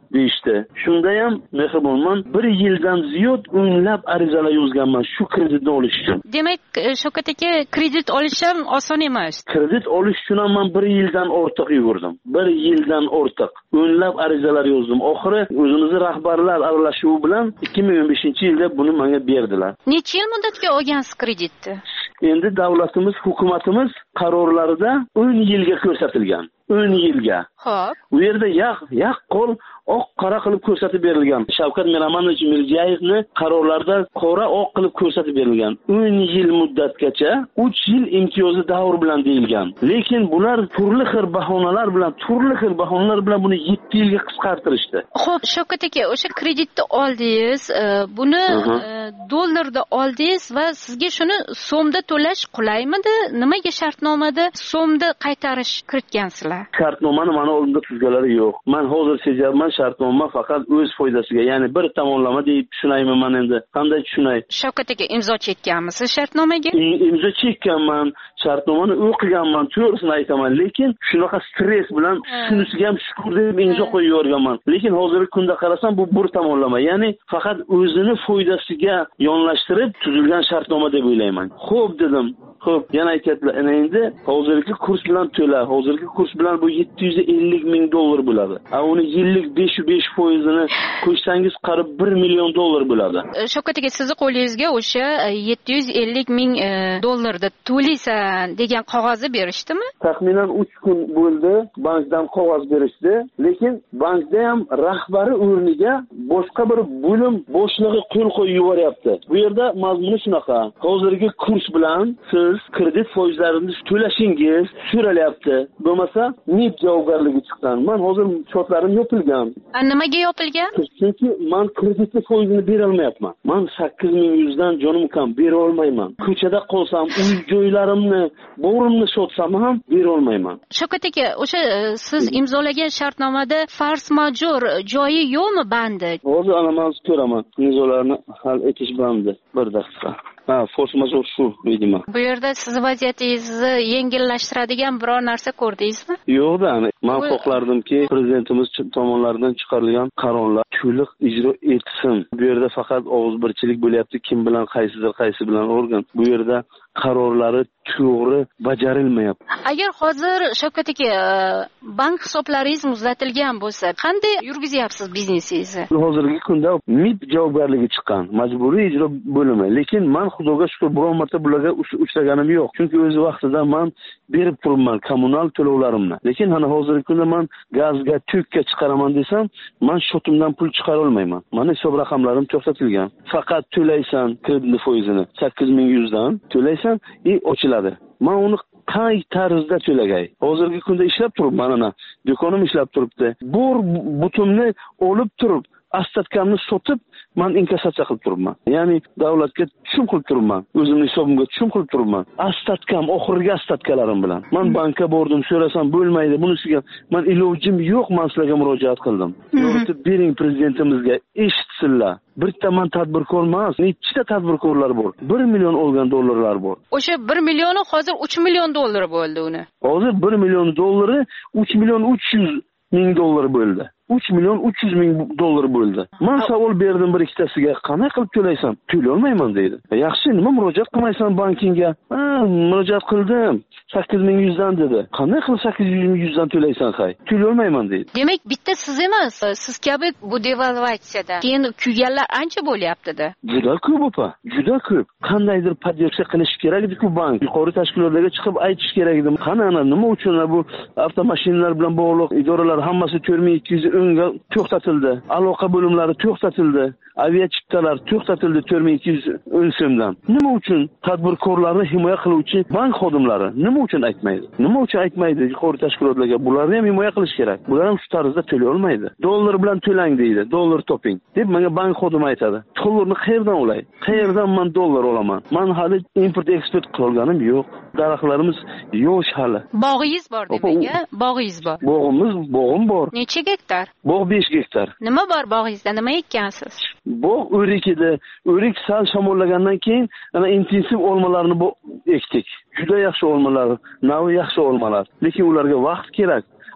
deyishdi. Shunda ham mehribonman bir yildan ziyod o'nlab arizalar yozganman shu kreditni olish uchun.
Demak, Shavkat aka, kredit olish ham oson emas.
Kredit olish uchun ham men bir yildan ortiq yugurdim. bir yildan ortiq o'nlab arizalar yozdim. Oxiri o'zimizning rahbarlar aralashuvi bilan ikki ming o'n beshinchi yilda buni menga berdilar.
Necha yil muddatga olgansiz kreditni?
Endi davlatimiz, hukumatimiz qarorlarida o'n yilga ko'rsatilgan. o'n yilga.
Xo'p.
Bu yerda yaq, yaq qo'l oq qora qilib ko'rsatib berilgan. Shavkat Miromonovich Mirziyoyevning qarorlarida qora oq qilib ko'rsatib berilgan. o'n yil muddatgacha uch yil imtiyozli davr bilan deyilgan. Lekin bular turli xil bahonalar bilan, turli xil bahonalar bilan buni yetti yilga qisqartirishdi.
Xo'p, Shavkat aka, o'sha kreditni oldingiz, buni dollarda oldingiz va sizga shuni so'mda to'lash qulaymidi? Nimaga shartnomada so'mda qaytarish kiritgansizlar?
Shartnomani mana oldimda tuzgalari yo'q. Men hozir sezyapman, shartnoma faqat o'z foydasiga, ya'ni bir tomonlama deb tushunayman men endi. Qanday tushunay?
Shavkat aka, imzo chekkanmisiz shartnomaga?
Imzo chekkanman, shartnomani o'qiganman, to'g'risini aytaman, lekin shunaqa stress bilan shunisiga ham shukur deb imzo qo'yib yuborganman. Lekin hozirgi kunda qarasam bu bir tomonlama, ya'ni faqat o'zini foydasiga yonlashtirib tuzilgan shartnoma deb o'ylayman. Xo'p dedim. Xo'p, yana aytayaptilar, ana endi hozirgi kurs bilan to'la, hozirgi kurs bilan bu yetti yuz ellik ming dollar bo'ladi. A uni yillik besh besh foizini qo'shsangiz qarib bir million dollar bo'ladi.
Shavkat aka, sizni qo'lingizga o'sha yetti yuz ellik ming dollarni to'laysan degan qog'ozni berishdimi?
Taxminan uch kun bo'ldi, bankdan qog'oz berishdi, lekin bankda ham rahbari o'rniga boshqa bir bo'lim boshlig'i qo'l qo'yib yuboryapti. Bu yerda mazmuni shunaqa. Hozirgi kurs bilan siz kredit foizlarini to'lashingiz so'ralyapti. Bo'lmasa, N I B javobgarligi chiqqan. Men hozir shotlarim yopilgan.
A nimaga yopilgan?
Chunki men kreditni foizini bera olmayapman. Men sakkiz ming yuzdan jonim kam bera olmayman. Ko'chada qolsam, uy joylarimni, borimni sotsam ham bera olmayman.
Shavkat aka, o'sha siz imzolagan shartnomada fars major joyi yo'qmi bandi?
Hozir ana men ko'raman. Imzolarni hal etish bandi. Bir daqiqa. Ha, force major shu deyman.
Bu yerda siz vaziyatingizni yengillashtiradigan biror narsa ko'rdingizmi?
Yo'q-da, men xohlardimki, prezidentimiz tomonidan chiqarilgan qarorlar to'liq ijro etsin. Bu yerda faqat og'izbirchilik bo'lyapti, kim bilan qaysidir, qaysi bilan organ. Bu yerda qarorlari to'g'ri bajarilmayapti.
Agar hozir Shavkat aka bank hisoblaringiz muzlatilgan bo'lsa, qanday yurgizyapsiz biznesingizni?
Hozirgi kunda M I B javobgarligi chiqqan, majburiy ijro bo'limi. Lekin men xudoga shukr biron marta bularga uchraganim yo'q. Chunki o'z vaqtida men berib turibman kommunal to'lovlarimni. Lekin ana hozirgi kunda men gazga, tukka chiqaraman desam, men shotimdan pul chiqara olmayman. Meni hisob raqamlarim to'xtatilgan. Faqat to'laysan kredit foizini sakkiz ming yuzdan to'laysan, i ochiladi. Men uni qay tarzda to'lagay? Hozirgi kunda ishlab turibman, ana do'konim ishlab turibdi. Bu butumni olib turib, astatkamni sotib, men inkassatsiya qilib turibman. Ya'ni davlatga tushum qilib turibman. O'zimning hisobimga tushum qilib turibman. Astatkam, oxirgi astatkalarim bilan. Men bankka bordim, so'rasam bo'lmaydi. Bunisiga men ilojim yo'q, men sizlarga murojaat qildim. Yo'ritib bering prezidentimizga, eshitsinlar. Bitta man tadbirkor emas, nechta tadbirkorlar bor? bir million olgan dollarlar bor.
O'sha bir millioni hozir uch million dollar bo'ldi uni.
Hozir bir million dollari uch million uch yuz ming dollar bo'ldi. uch million uch yuz ming dollar bo'ldi. Men savol berdim bir ikkitasiga, qanday qilib to'laysan? To'lay olmayman deydi. Yaxshi, nima murojaat qilmaysan bankingga? Ha, murojaat qildim. sakkiz ming yuzdan dedi. Qanday qilib sakkiz ming yuzdan to'laysan xay? To'lay olmayman deydi.
Demak, bitta siz emas, siz kabi bu devalvatsiyada keyin kuyganlar ancha bo'lyapti-da.
Juda ko'p opa, juda ko'p. Qandaydir podдержка qilish kerak edi-ku bank. Yuqori tashkilotlarga chiqib aytish kerak edi. Qana nima uchun bu avtomashinalar bilan bog'liq idoralar hammasi to'rt ming ikki yuz o'nga to'xtatildi. Aloqa bo'limlari to'xtatildi. Aviachiptalar to'xtatildi to'rt ming ikki yuz o'n so'mdan. Nima uchun tadbirkorlarni himoya qiluvchi bank xodimlari nima uchun aytmaydi? Nima uchun aytmaydi yuqori tashkilotlarga? Bularni ham himoya qilish kerak. Bular ham shu tarzda to'lay olmaydi. Dollar bilan to'lang deydi. Dollar toping deb menga bank xodimi aytadi. Dollarni qayerdan olay? Qayerdan men dollar olaman? Men hali import eksport qilganim yo'q. Daraxtlarimiz yo'q hali.
Bog'ingiz bor demak-a? Bog'ingiz bor.
Bog'imiz, bog'im bor.
Necha gektar?
Bog' besh gektar.
Nima bor bog'ingizda? Nima ekkansiz?
Bog' o'rik edi. O'rik sal shamollagandan keyin ana intensiv olmalarni ekdik. Juda yaxshi olmalar, navi yaxshi olmalar. Lekin ularga vaqt kerak.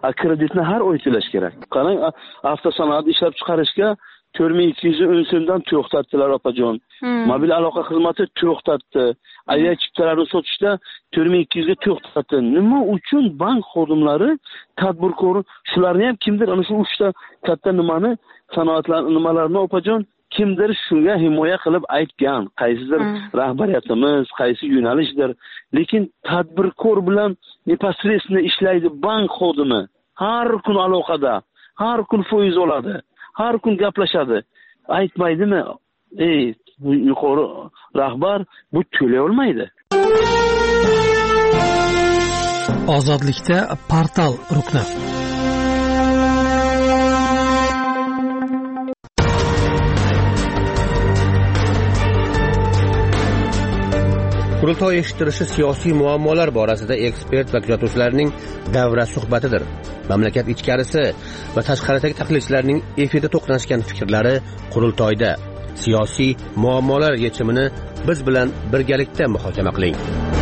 kreditni har oy to'lash kerak. Qarang, avtosanoat ishlab chiqarishga to'rt ming ikki yuz o'n so'mdan to'xtatdilar opajon. Hmm. Mobil aloqa xizmati to'xtatdi. Avia chiptalarni sotishda to'rt ming ikki yuz ga to'xtatdi. Nima uchun bank xodimlari, tadbirkor, shularni ham kimdir ana shu uchta katta nimani, sanoatlar nimalarni opajon kimdir shunga himoya qilib aytgan, qaysidir hmm. rahbariyatimiz, qaysi yo'nalishdir. Lekin tadbirkor bilan непосредственно ishlaydi bank xodimi. Har kun aloqada, har kun foiz oladi. Har kun gaplashadi. Aytmaydimi? Ey, bu yuqori rahbar bu to'lay olmaydi.
Ozodlikda portal rukni.
Qurultoy eshittirishi siyosiy muammolar borasida ekspert va kuzatuvchilarning davra suhbatidir. Mamlakat ichkarisi va tashqaridagi tahlilchilarning efirda to'qnashgan fikrlari qurultoyda. Siyosiy muammolar yechimini biz bilan birgalikda muhokama qiling.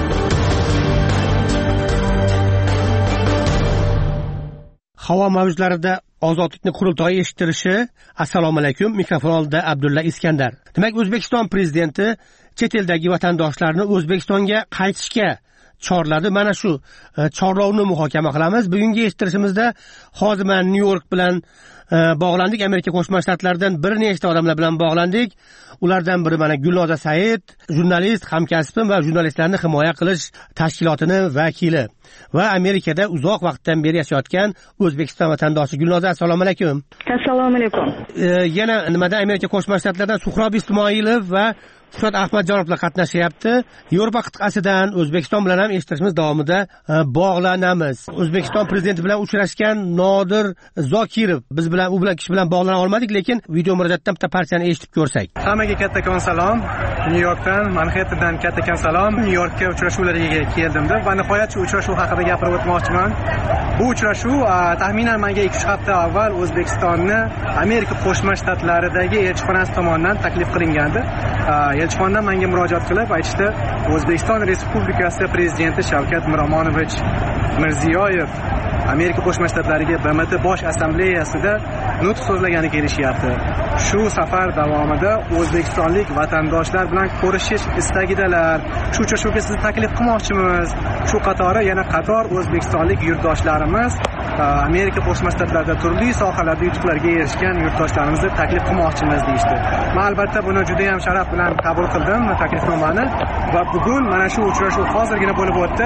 Havo mavjlarida ozodlikni qurultoyi eshittirishi. Assalomu alaykum. Mikrofon oldida Abdulla Iskandar. Demak, O'zbekiston prezidenti chet eldagi vatandoshlarni O'zbekistonga qaytishga chorladi. Mana shu chorlovni muhokama qilamiz. Bugungi eshittirishimizda hozir men Nyu-York bilan bog'landik. Amerika Qo'shma Shtatlaridan bir nechta odamlar bilan bog'landik. Ulardan biri mana Gulnoza Said, jurnalist, hamkasbim va jurnalistlarni himoya qilish tashkilotining vakili va Amerikada uzoq vaqtdan beri yashayotgan O'zbekiston vatandoshi. Gulnoza, assalomu alaykum.
Assalomu alaykum.
Yana nimada Amerika Qo'shma Shtatlaridan Suhrob Ismoilov va Furat Ahmadjonovlar qatnashyapti. Yevropa qit'asidan O'zbekiston bilan ham eshittirishimiz davomida bog'lanamiz. O'zbekiston prezidenti bilan uchrashgan Nodir Zokirov biz bilan u bilan kishi bilan bog'lana olmadik, lekin video murojaatdan bitta partiyani eshitib ko'rsak.
Hammaga kattakon salom. Nyu-Yorkdan, Manhattandan kattakon salom. Nyu-Yorkka uchrashuvlarga keldim-da va nihoyat shu uchrashuv haqida gapirib o'tmoqchiman. Bu uchrashuv taxminan menga ikki uch hafta avval O'zbekistonni Amerika Qo'shma Shtatlaridagi elchixonasi tomonidan taklif qilingandi. Elchixonadan menga murojaat qilib aytishdi, O'zbekiston Respublikasi prezidenti Shavkat Miromonovich Mirziyoyev Amerika Qo'shma Shtatlariga B M T bosh assambleyasida nutq so'zlagani kelishyapti. Shu safar davomida o'zbekistonlik vatandoshlar bilan ko'rishish istagidalar. Shu uchrashuvga sizni taklif qilmoqchimiz. Shu qatori yana qator o'zbekistonlik yurtdoshlarimiz Amerika Qo'shma Shtatlarida turli sohalarda yutuqlarga erishgan yurtdoshlarimizni taklif qilmoqchimiz deyishdi. Men albatta buni juda ham sharaf bilan qabul qildim taklifnomani va bugun mana shu uchrashuv hozirgina bo'lib o'tdi.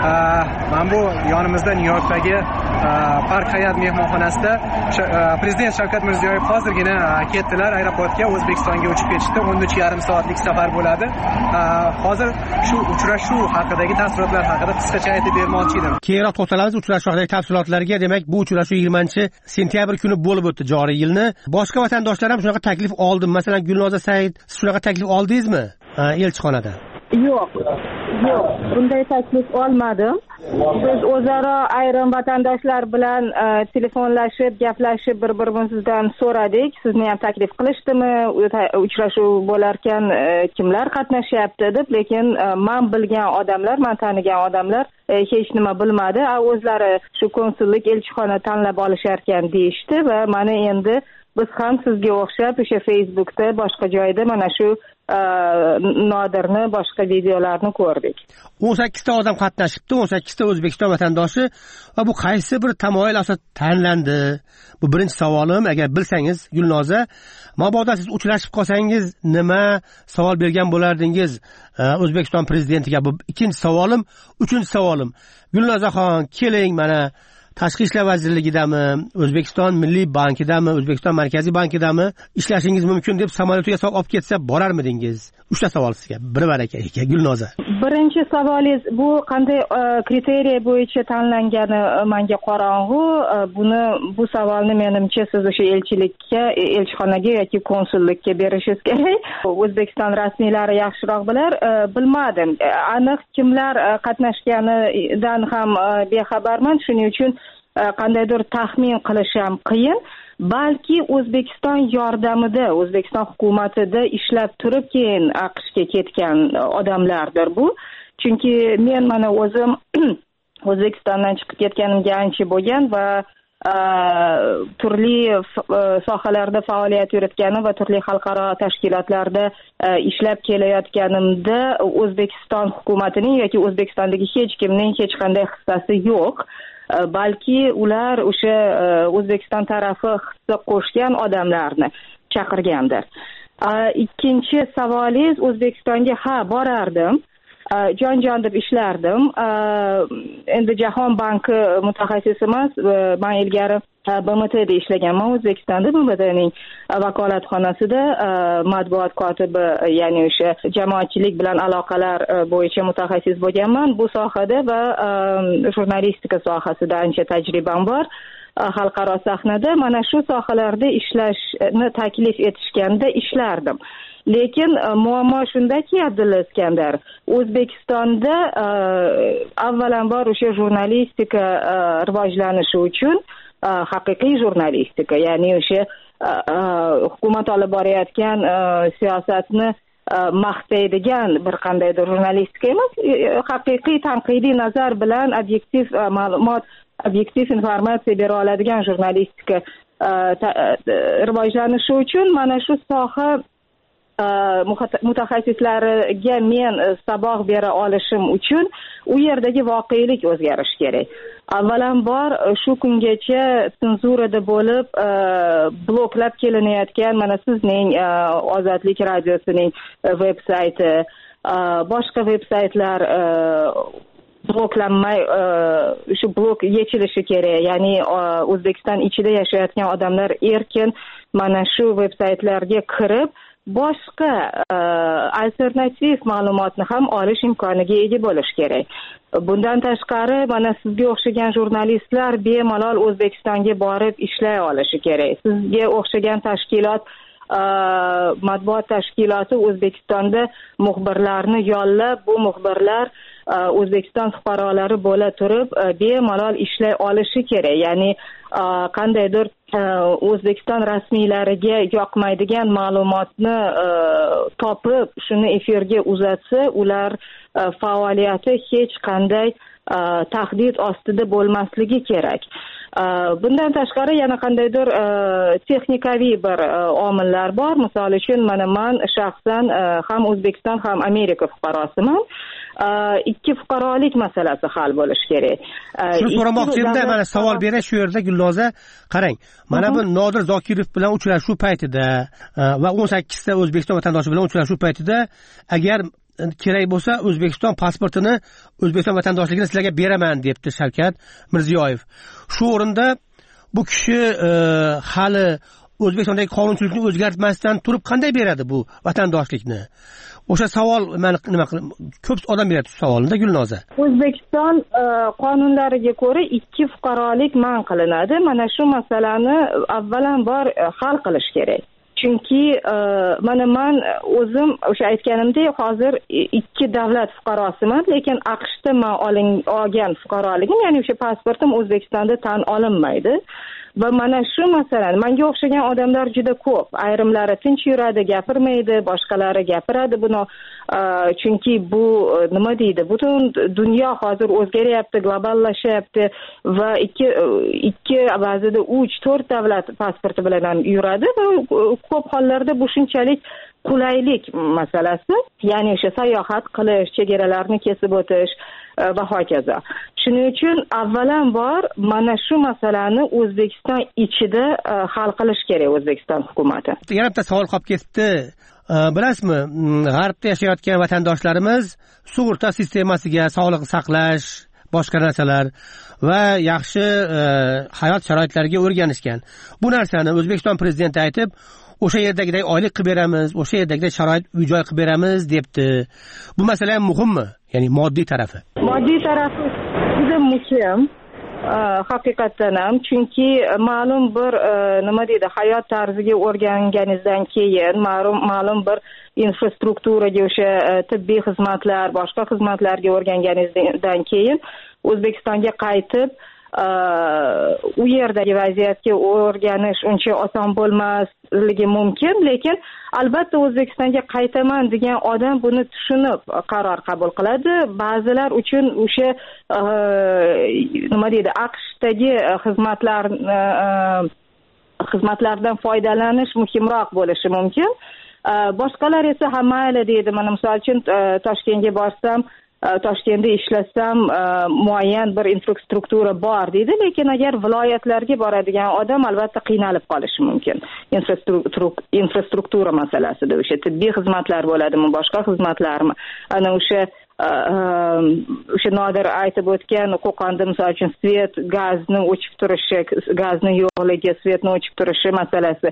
Men bu yonimizda Nyu-Yorkdagi Park Hayat mehmonxonasida prezident Shavkat Mirziyoyev hozirgina ketdilar aeroportga, O'zbekistonga uchib ketishdi. o'n uch yarim soatlik safar bo'ladi. Hozir shu uchrashuv haqidagi taassurotlar haqida qisqacha aytib bermoqchi edim.
Keyinroq to'xtalamiz uchrashuv haqidagi tafsilotlarga. Demak, bu uchrashuv yigirmanchi sentyabr kuni bo'lib o'tdi joriy yilni. Boshqa vatandoshlar ham shunaqa taklif oldi. Masalan, Gulnoza Said, siz shunaqa taklif oldingizmi elchixonadan?
Yo'q. Yo'q, bunday taklif olmadim. Biz o'zaro ayrim vatandoshlar bilan telefonlashib, gaplashib bir-birimizdan so'radik. Sizni ham taklif qilishdimi? Uchrashuv bo'larkan kimlar qatnashyapti deb, lekin men bilgan odamlar, men tanigan odamlar hech nima bilmadi. O'zlari shu konsullik elchixona tanlab olishar ekan deyishdi va mana endi biz ham sizga o'xshab o'sha Facebookda, boshqa joyda mana shu Nodirni boshqa videolarni ko'rdik.
o'n sakkizta odam qatnashibdi, o'n sakkizta O'zbekiston vatandoshi va bu qaysi bir tamoyil asosida tanlandi? Bu birinchi savolim. Agar bilsangiz, Gulnoza, mabodo siz uchrashib qolsangiz nima savol bergan bo'lardingiz O'zbekiston prezidentiga? Bu ikkinchi savolim. Uchinchi savolim. Gulnozaxon, keling, mana Tashqi ishlar vazirligidami, O'zbekiston Milliy bankidami, O'zbekiston Markaziy bankidami ishlashingiz mumkin deb samolyotiga solib olib ketsa borarmidingiz? Uchta savol sizga. Bir barakah ekan, Gulnoza.
Birinchi savolingiz bu qanday kriteriy bo'yicha tanlangani menga qorong'u. Buni bu savolni menimcha siz o'sha elchilikka, elchixonaga yoki konsullikka berishingiz kerak. O'zbekiston rasmiylari yaxshiroq bilar. Bilmadim. Aniq kimlar qatnashganidan ham bexabarman. Shuning uchun qandaydir taxmin qilish ham qiyin. Balki O'zbekiston yordamida, O'zbekiston hukumatida ishlab turib keyin AQShga ketgan odamlardir bu. Chunki men mana o'zim O'zbekistondan chiqib ketganimga ancha bo'lgan va turli sohalarda faoliyat yuritganim va turli xalqaro tashkilotlarda ishlab kelayotganimda O'zbekiston hukumatining yoki O'zbekistondagi hech kimning hech qanday hissasi yo'q. Balki ular o'sha O'zbekiston tarafi hissa qo'shgan odamlarni chaqirgandir. Ikkinchi savolingiz, O'zbekistonga ha borardim. Jon-jon deb ishlardim. Endi Jahon banki mutaxassisi emas, men ilgari B M T'da ishlaganman. O'zbekistonda B M T'ning vakolatxonasida matbuot kotibi, ya'ni o'sha jamoatchilik bilan aloqalar bo'yicha mutaxassis bo'lganman. Bu sohada va jurnalistika sohasida ancha tajribam bor. Xalqaro sahnada mana shu sohalarda ishlashni taklif etishganda ishlardim. Lekin muammo shundaki, Abdulla Iskandar, O'zbekistonda avvalambor o'sha jurnalistika rivojlanishi uchun haqiqiy jurnalistika, ya'ni o'sha hukumat olib borayotgan siyosatni maqtaydigan bir qandaydir jurnalistika emas, haqiqiy tanqidiy nazar bilan obyektiv ma'lumot, obyektiv informatsiya bera oladigan jurnalistika rivojlanishi uchun mana shu soha mutaxassislariga men saboq bera olishim uchun u yerdagi voqelik o'zgarishi kerak. Avvalambor shu kungacha senzurada bo'lib bloklab kelinayotgan mana sizning Ozodlik radiosining veb-sayti, boshqa veb-saytlar bloklanmay shu blok yechilishi kerak. Ya'ni O'zbekiston ichida yashayotgan odamlar erkin mana shu veb-saytlarga kirib boshqa alternativ ma'lumotni ham olish imkoniga ega bo'lish kerak. Bundan tashqari mana sizga o'xshagan jurnalistlar bemalol O'zbekistonga borib ishlay olishi kerak. Sizga o'xshagan tashkilot, matbuot tashkiloti O'zbekistonda muxbirlarni yollab, bu muxbirlar O'zbekiston fuqarolari bo'la turib bemalol ishlay olishi kerak. Ya'ni qandaydir O'zbekiston rasmiylariga yoqmaydigan ma'lumotni topib, shuni efirga uzatsa, ular faoliyati hech qanday tahdid ostida bo'lmasligi kerak. Bundan tashqari yana qandaydir texnikaviy bir omillar bor. Misol uchun, mana men shaxsan ham O'zbekiston ham Amerika fuqarosiman. Ikki fuqarolik masalasi hal bo'lishi kerak.
Shuni so'ramoqchi edim, mana savol beray shu yerda Gulnoza, qarang. Mana bu Nodir Zokirov bilan uchrashuv paytida va o'n sakkizta O'zbekiston vatandoshi bilan uchrashuv paytida agar kerak bo'lsa O'zbekiston pasportini, O'zbekiston vatandoshligini sizlarga beraman debdi Shavkat Mirziyoyev. Shu o'rinda bu kishi hali O'zbekistondagi qonunchilikni o'zgartmasdan turib qanday beradi bu vatandoshlikni? O'sha savol meni nima qilib ko'p odam beradi savolni Gulnoza.
O'zbekiston qonunlariga ko'ra ikki fuqarolik man qilinadi. Mana shu masalani avvalambor hal qilish kerak. Chunki mana men o'zim o'sha aytganimdek hozir ikki davlat fuqarosiman, lekin AQShda men olgan fuqaroligim, ya'ni o'sha pasportim O'zbekistonda tan olinmaydi. Va mana shu masalan, menga o'xshagan odamlar juda ko'p. Ayrimlari tinch yuradi, gapirmaydi, boshqalari gapiradi buni. Chunki bu nima deydi? Butun dunyo hozir o'zgaryapti, globallashyapti va ikki ikki ba'zida uch to'rt davlat pasporti bilan ham yuradi va ko'p hollarda bu shunchalik qulaylik masalasi, ya'ni o'sha sayohat qilish, chegaralarni kesib o'tish va hokazo. Shuning uchun avvalambor mana shu masalani O'zbekiston ichida hal qilish kerak O'zbekiston hukumati.
Yana bitta savol qolib ketdi. Bilasizmi, g'arbda yashayotgan vatandoshlarimiz sug'urta sistemasiga, sog'liqni saqlash, boshqa narsalar va yaxshi hayot sharoitlariga o'rganishgan. Bu narsani O'zbekiston prezidenti aytib, o'sha yerdagidek oylik qilib beramiz, o'sha yerdagidek sharoit uy-joy qilib beramiz debdi. Bu masala ham muhimmi? Ya'ni moddiy tarafi.
Moddiy tarafi juda muhim. Haqiqatan ham, chunki ma'lum bir nima deydi, hayot tarziga o'rganganingizdan keyin ma'lum ma'lum bir infrastrukturaga, o'sha tibbiy xizmatlar, boshqa xizmatlarga o'rganganingizdan keyin O'zbekistonga qaytib u yerdagi vaziyatga o'rganish uncha oson bo'lmasligi mumkin, lekin albatta O'zbekistonga qaytaman degan odam buni tushunib qaror qabul qiladi. Ba'zilar uchun o'sha nima deydi, AQShdagi xizmatlar xizmatlardan foydalanish muhimroq bo'lishi mumkin. Boshqalar esa ha mayli deydi, mana misol uchun Toshkentga borsam, Toshkentda ishlasam muayyan bir infrastruktura bor deydi, lekin agar viloyatlarga boradigan odam albatta qiynalib qolishi mumkin. Infrastruktura masalasida o'sha tibbiy xizmatlar bo'ladimi, boshqa xizmatlarmi, ana o'sha o'sha Nodir aytib o'tgan Qo'qonda misol uchun svet, gazni o'chib turishi, gazni yo'qligi, svetni o'chib turishi masalasi.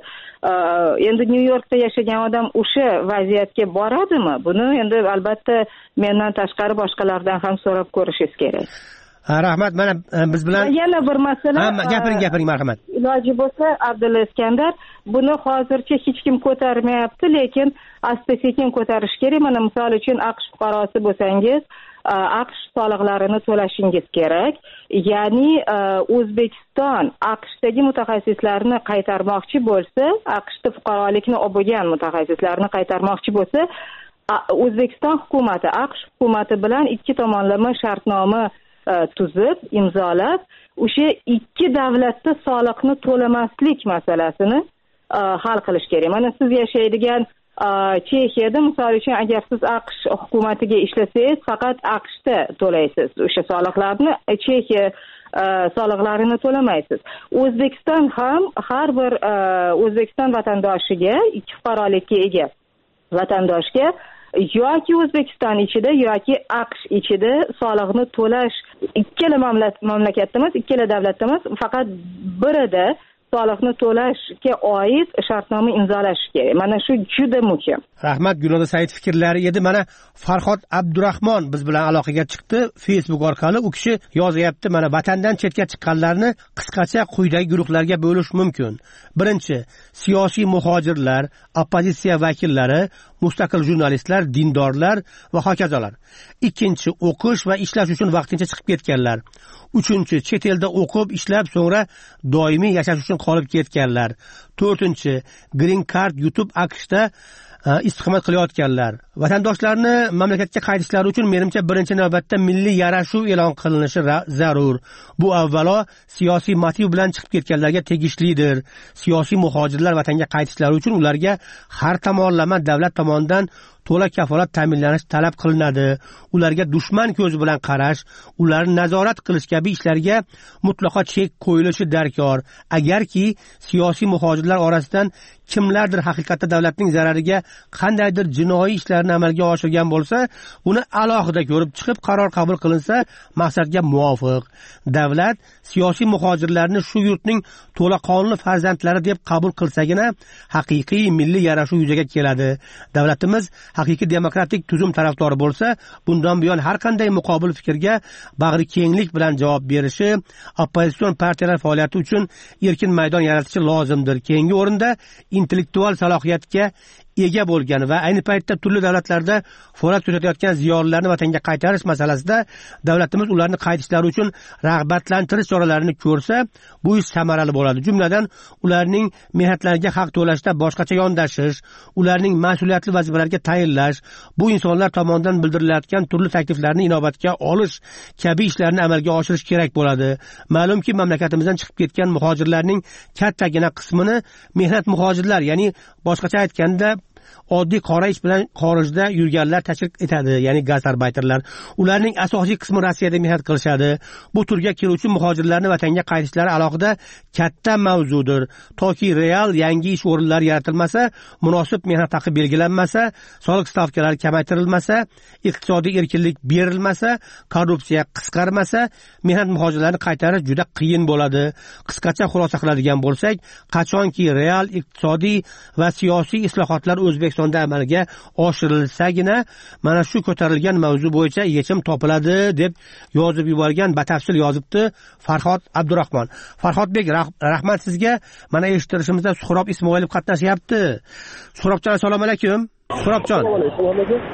Endi Nyu-Yorkda yashagan odam o'sha vaziyatga boradimi? Buni endi albatta mendan tashqari boshqalardan ham so'rab ko'rishingiz kerak.
Rahmat. Mana biz bilan
yana bir masala.
Gapiring, gapiring, marhamat.
Iloji bo'lsa, Abdulla Iskandar, buni hozircha hech kim ko'tarmayapti, lekin asta-sekin ko'tarish kerak. Mana misol uchun AQSh fuqarosi bo'lsangiz, AQSh soliqlarini to'lashingiz kerak. Ya'ni O'zbekiston AQShdagi mutaxassislarni qaytarmoqchi bo'lsa, AQShda fuqarolikni olib bo'lgan mutaxassislarni qaytarmoqchi bo'lsa, O'zbekiston hukumati AQSh hukumati bilan ikki tomonlama shartnoma tuzib, imzolab, o'sha ikki davlatda soliqni to'lamaslik masalasini hal qilish kerak. Mana siz yashaydigan Chexiyada misol uchun agar siz AQSh hukumatiga ishlasangiz, faqat AQShda to'laysiz o'sha soliqlarni, Chexiya soliqlarini to'lamaysiz. O'zbekiston ham har bir O'zbekiston vatandoshiga, ikki fuqarolikka ega vatandoshga yoki O'zbekiston ichida yoki AQSh ichida soliqni to'lash ikkala mamlakatda emas, ikkala davlatda emas, faqat birida soliqni to'lashga oid shartnoma imzolash kerak. Mana shu juda muhim.
Rahmat, Gunoda Said fikrlari edi. Mana Farhod Abdurahmon biz bilan aloqaga chiqdi Facebook orqali. U kishi yozyapti, mana vatandan chetga chiqqanlarni qisqacha quyidagi guruhlarga bo'lish mumkin. Birinchi, siyosiy muhojirlar, oppozitsiya vakillari, mustaqil jurnalistlar, dindorlar va hokazolar. Ikkinchi, o'qish va ishlash uchun vaqtincha chiqib ketganlar. Uchinchi, chet elda o'qib, ishlab, so'ngra doimiy yashash uchun qolib ketganlar. To'rtinchi, green card yutib AQShda istiqomat qilayotganlar. Vatandoshlarni mamlakatga qaytishlari uchun menimcha birinchi navbatda milliy yarashuv e'lon qilinishi zarur. Bu avvalo siyosiy motiv bilan chiqib ketganlarga tegishlidir. Siyosiy muhojirlar vatanga qaytishlari uchun ularga har tomonlama davlat tomonidan to'la kafolat ta'minlanish talab qilinadi. Ularga dushman ko'zi bilan qarash, ularni nazorat qilish kabi ishlarga mutlaqo chek qo'yilishi darkor. Agarki siyosiy muhojirlar orasidan kimlardir haqiqatda davlatning zarariga qandaydir jinoiy ishlarni amalga oshirgan bo'lsa, uni alohida ko'rib chiqib qaror qabul qilinsa, maqsadga muvofiq. Davlat siyosiy muhojirlarni shu yurtning to'laqonli farzandlari deb qabul qilsagina haqiqiy milliy yarashuv yuzaga keladi. Davlatimiz haqiqiy demokratik tuzum tarafdori bo'lsa, bundan buyon har qanday muqobil fikrga bag'ri kenglik bilan javob berishi, oppozitsion partiyalar faoliyati uchun erkin maydon yaratishi lozimdir. Keyingi o'rinda intellektual salohiyatga ega bo'lgan va ayni paytda turli davlatlarda faoliyat ko'rsatayotgan ziyolilarni vatanga qaytarish masalasida davlatimiz ularni qaytishlari uchun rag'batlantirish choralarini ko'rsa, bu ish samarali bo'ladi. Jumladan, ularning mehnatlariga haq to'lashda boshqacha yondashish, ularning mas'uliyatli vazifalarga tayinlash, bu insonlar tomonidan bildirilayotgan turli takliflarni inobatga olish kabi ishlarni amalga oshirish kerak bo'ladi. Ma'lumki, mamlakatimizdan chiqib ketgan muhojirlarning kattagina qismini mehnat muhojirlar, ya'ni boshqacha aytganda oddiy qora ish bilan xorijda yurganlar tashkil etadi, ya'ni gastarbayterlar. Ularning asosiy qismi Rossiyada mehnat qilishadi. Bu turga kiruvchi muhojirlarni vatanga qaytishlari alohida katta mavzudir. Toki real yangi ish o'rinlari yaratilmasa, munosib mehnat haqi belgilanmasa, soliq stavkalari kamaytirilmasa, iqtisodiy erkinlik berilmasa, korrupsiya qisqarmasa, mehnat muhojirlarini qaytarish juda qiyin bo'ladi. Qisqacha xulosa qiladigan bo'lsak, qachonki real iqtisodiy va siyosiy islohotlar O'zbekistonda amalga oshirilsagina mana shu ko'tarilgan mavzu bo'yicha yechim topiladi deb yozib yuborgan, batafsil yozibdi Farhod Abdurahmon. Farhodbek, rahmat sizga. Mana eshittirishimizda Suhrob Ismoilov qatnashyapti. Suhrobjon, assalomu alaykum. Suhrobjon.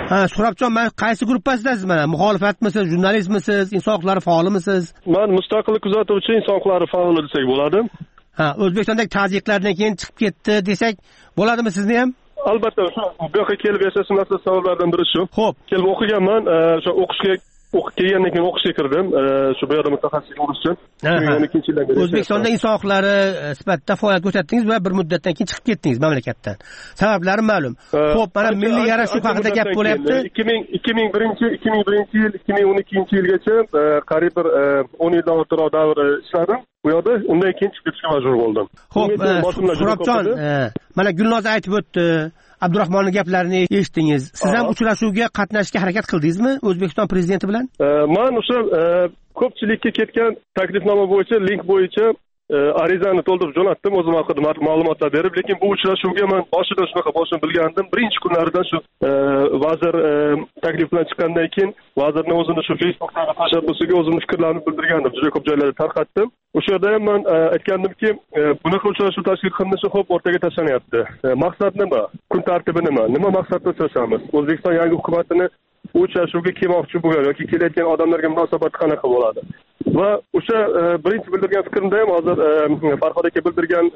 Ha, Suhrabjon, men qaysi gruppasidasiz mana? Muxolifatmisiz, jurnalistmisiz, inson huquqlari faolimiz?
Men mustaqillik kuzatuvchi inson huquqlari faoli desak bo'ladi.
Ha, O'zbekistondagi tazyiqlardan keyin chiqib ketdi desak bo'ladimi sizni ham?
Albatta, bu yoqqa kelib yashashim asl sabablardan biri shu.
Xo'p,
kelib o'qiganman, o'sha o'qishga o'qib kelgandan keyin o'qishga kirdim. Shu bu yerda mutaxassislik o'qish uchun. o'n ikkinchi yildan beri
O'zbekistonda inson huquqlari sifatida faoliyat ko'rsatdingiz va bir muddatdan keyin chiqib ketdingiz mamlakatdan. Sabablari ma'lum. Xo'p, mana milliy yarashuv haqida gap bo'lyapti.
ikki ming birinchi ikki ming birinchi yil ikki ming o'n ikkinchi yilgacha qariyb bir o'n yildan ortiqroq davr ishladim. Bu yerda undan keyin chiqib ketishga majbur bo'ldim.
Xo'p, Suhrabjon, mana Gulnoza aytib o'tdi. Abdurahmonning gaplarini eshitdingiz. Siz ham uchrashuvga qatnashishga harakat qildingizmi O'zbekiston prezidenti bilan?
Men o'sha ko'pchilikka ketgan taklifnoma bo'yicha, link bo'yicha arizani to'ldirib jo'natdim, o'zim haqida ma'lumotlar berib, lekin bu uchrashuvga men boshidan shunaqa bo'lishini bilgandim. Birinchi kunlaridan shu vazir taklif bilan chiqqandan keyin vazirning o'zini shu Facebook'dagi tashabbusiga o'zimning fikrlarimni bildirgandim. Juda ko'p joylarda tarqatdim. O'sha yerda ham men aytgandimki, bunaqa uchrashuv tashkil qilinishi xo'p o'rtaga tashlanyapti. Maqsad nima? Kun tartibi nima? Nima maqsadda uchrashamiz? O'zbekiston yangi hukumatini uchrashuvga kelmoqchi bo'lgan yoki kelayotgan odamlarga munosabati qanaqa bo'ladi? Va o'sha birinchi bildirgan fikrimda ham hozir Farhod aka bildirgan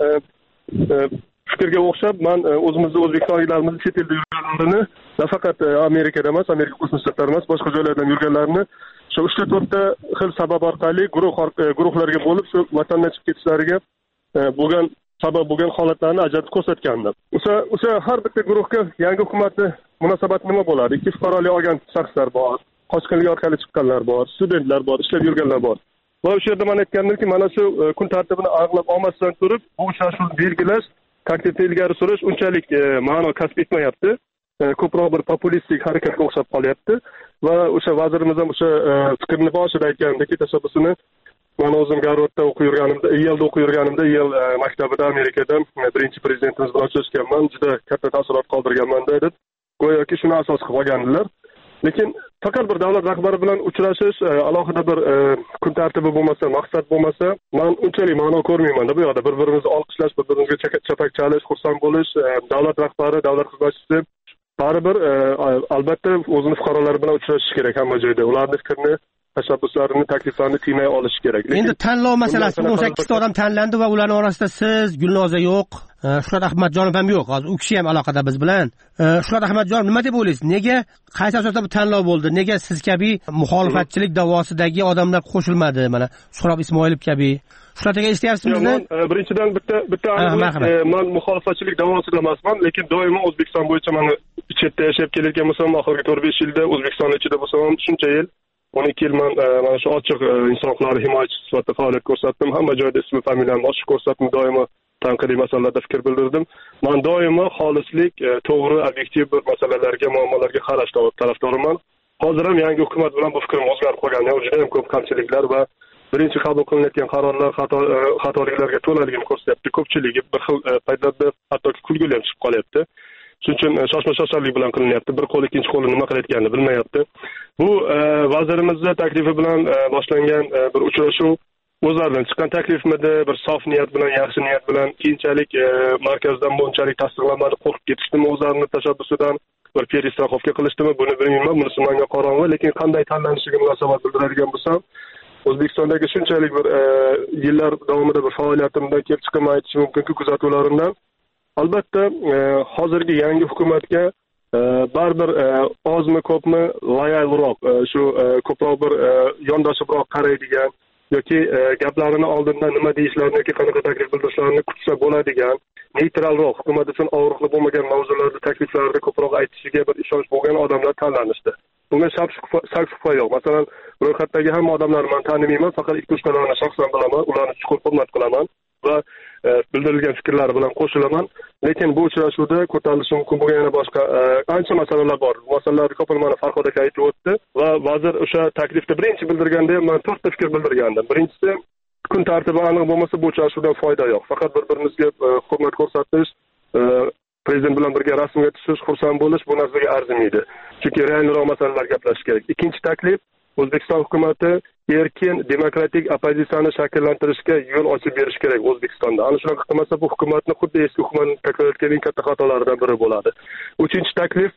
fikrga o'xshab men o'zimizni o'zbekistonliklarimizni chet elda yurganlarini, nafaqat Amerikada emas, Amerika Qo'shma Shtatlarida emas, boshqa joylardan yurganlarini shu uch to'rtta xil sabab orqali guruh guruhlarga bo'lib shu vatandan chiqib ketishlariga bo'lgan sabab bo'lgan holatlarni ajratib ko'rsatgandim. O'sha o'sha har bitta guruhga yangi hukumatni munosabati nima bo'ladi? Ikki fuqarolik olgan shaxslar bor, qochqinlik orqali chiqqanlar bor, studentlar bor, ishlab yurganlar bor. Va o'sha yerda men aytgandimki, mana shu kun tartibini aniqlab olmasdan turib, bu uchrashuvni belgilash, taklifni ilgari surish unchalik ma'no kasb etmayapti. Ko'proq bir populistik harakatga o'xshab qolyapti. Va o'sha vazirimiz ham o'sha fikrni boshida aytgandiki, tashabbusini men o'zim Garvardda o'qib yurganimda, Yelda o'qib yurganimda, Yel maktabida Amerikada birinchi prezidentimiz bilan uchrashganman, juda katta taassurot qoldirganman dedi. Go'yoki shuni asos qilib olgandilar. Lekin faqat bir davlat rahbari bilan uchrashish, alohida bir kun tartibi bo'lmasa, maqsad bo'lmasa, men unchalik ma'no ko'rmayman-da bu yoqda. Bir-birimizni olqishlash, bir-birimizga chapak chalish, xursand bo'lish, davlat rahbari, davlat xizmatchisi baribir albatta o'zini fuqarolari bilan uchrashish kerak hamma joyda. Ularning fikrini, tashabbuslarini, takliflarini tinmay olish kerak.
Endi tanlov masalasi o'n sakkizta odam tanlandi va ularning orasida siz, Gulnoza yo'q, Shuhrat Ahmadjonov ham yo'q. Hozir u kishi ham aloqada biz bilan. Shuhrat Ahmadjonov nima deb o'ylaysiz? Nega qaysi asosda bu tanlov bo'ldi? Nega siz kabi muxolifatchilik da'vosidagi odamlar qo'shilmadi? Mana Suhrob Ismoilov kabi. Shuhrat aka eshityapsizmi?
Birinchidan bitta bitta men muxolifatchilik da'vosida emasman, lekin doimo O'zbekiston bo'yicha men chetda yashab kelayotgan bo'lsam, oxirgi to'rt besh yilda O'zbekiston ichida bo'lsam ham shuncha yil o'n ikki yil men mana shu ochiq inson huquqlari himoyachisi sifatida faoliyat ko'rsatdim. Hamma joyda ismi, familiyamni ochiq ko'rsatdim. Doimo tanqidiy masalalarda fikr bildirdim. Men doimo xolislik, to'g'ri, obyektiv bir masalalarga, muammolarga qarash tarafdoriman. Hozir ham yangi hukumat bilan bu fikrim o'zgarib qolgan. Juda ham ko'p kamchiliklar va birinchi qabul qilinayotgan qarorlar xatoliklarga to'laligini ko'rsatyapti. Ko'pchiligi bir xil paytlarda hattoki kulgili ham chiqib qolyapti. Shuning uchun shoshma-shosharlik bilan qilinyapti. Bir qo'l ikkinchi qo'li nima qilayotganini bilmayapti. Bu vazirimizning taklifi bilan boshlangan bir uchrashuv o'zlaridan chiqqan taklifmidi, bir sof niyat bilan, yaxshi niyat bilan, keyinchalik markazdan bunchalik tasdiqlanmadi, qo'rqib ketishdimi o'zlarining tashabbusidan, bir peristraxovka qilishdimi, buni bilmayman, bunisi menga qorong'u, lekin qanday tanlanishiga munosabat bildiradigan bo'lsam, O'zbekistondagi shunchalik bir yillar davomida bir faoliyatimdan kelib chiqib aytishim mumkinki, kuzatuvlarimdan albatta hozirgi yangi hukumatga baribir ozmi ko'pmi loyalroq, shu ko'proq bir yondashibroq qaraydigan yoki gaplarini oldindan nima deyishlarini yoki qanaqa taklif bildirishlarini kutsa bo'ladigan, neytralroq, hukumat uchun og'riqli bo'lmagan mavzularda, takliflarda ko'proq aytishiga bir ishonch bo'lgan odamlar tanlanishdi. Bunga shak shubha yo'q. Masalan, ro'yxatdagi hamma odamlarni men tanimayman, faqat ikki uch talarni shaxsan bilaman, ularni chuqur hurmat qilaman va bildirilgan fikrlari bilan qo'shilaman. Lekin bu uchrashuvda ko'tarilishi mumkin bo'lgan yana boshqa ancha masalalar bor. Bu masalalarni ko'pini mana Farhod aka aytib o'tdi va vazir o'sha taklifni birinchi bildirganda men to'rtta fikr bildirgandim. Birinchisi, kun tartibi aniq bo'lmasa bu uchrashuvdan foyda yo'q. Faqat bir-birimizga hurmat ko'rsatish, prezident bilan birga rasmga tushish, xursand bo'lish bu narsaga arzimaydi. Chunki realroq masalalar gaplashish kerak. Ikkinchi taklif, O'zbekiston hukumati erkin demokratik opozitsiyani shakllantirishga yo'l ochib berish kerak O'zbekistonda. Ana shunaqa qilmasa bu hukumatni xuddi eski hukumatni takrorlayotgan eng katta xatolaridan biri bo'ladi. Uchinchi taklif,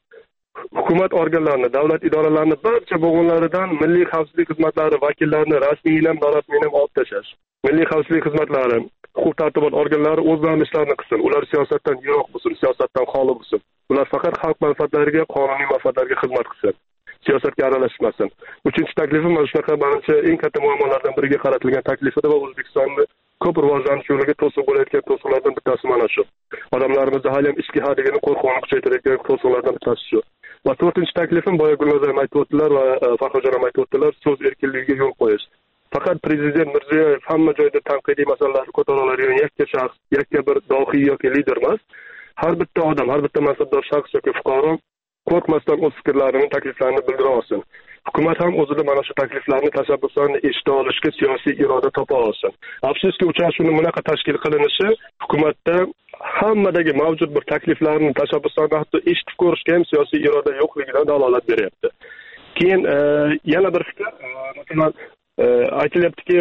hukumat organlarini, davlat idoralarini barcha bo'g'inlaridan milliy xavfsizlik xizmatlari vakillarini rasmiy ham, norasmiy ham olib tashlash. Milliy xavfsizlik xizmatlari, huquq tartibot organlari o'zlarini ishlarini qilsin. Ular siyosatdan yiroq bo'lsin, siyosatdan xoli bo'lsin. Ular faqat xalq manfaatlariga, qonuniy manfaatlarga xizmat qilsin. Siyosatga aralashmasin. Uchinchi taklifim mana shunaqa, menimcha eng katta muammolardan biriga qaratilgan taklif edi va O'zbekistonni ko'p rivojlanish yo'liga to'siq bo'layotgan to'siqlardan bittasi mana shu. Odamlarimizni hali ham ichki hadligini, qo'rquvini kuchaytirayotgan to'siqlardan bittasi shu. Va to'rtinchi taklifim boya Gulnoza ham aytib o'tdilar va Farxojon ham aytib o'tdilar, so'z erkinligiga yo'l qo'yish. Faqat prezident Mirziyoyev hamma joyda tanqidiy masalalarni ko'tara oladigan yakka shaxs, yakka bir dohiy yoki lider emas. Har bitta odam, har bitta mansabdor shaxs yoki fuqaro qo'rqmasdan o'z fikrlarini, takliflarini bildira olsin. Hukumat ham o'zida mana shu takliflarni, tashabbuslarni eshita olishga siyosiy iroda topa olsin. Afsuski, uchrashuvning bunaqa tashkil qilinishi hukumatda hammadagi mavjud bir takliflarni, tashabbuslarni hatto eshitib ko'rishga ham siyosiy iroda yo'qligidan dalolat beryapti. Keyin yana bir fikr, masalan, aytilyaptiki,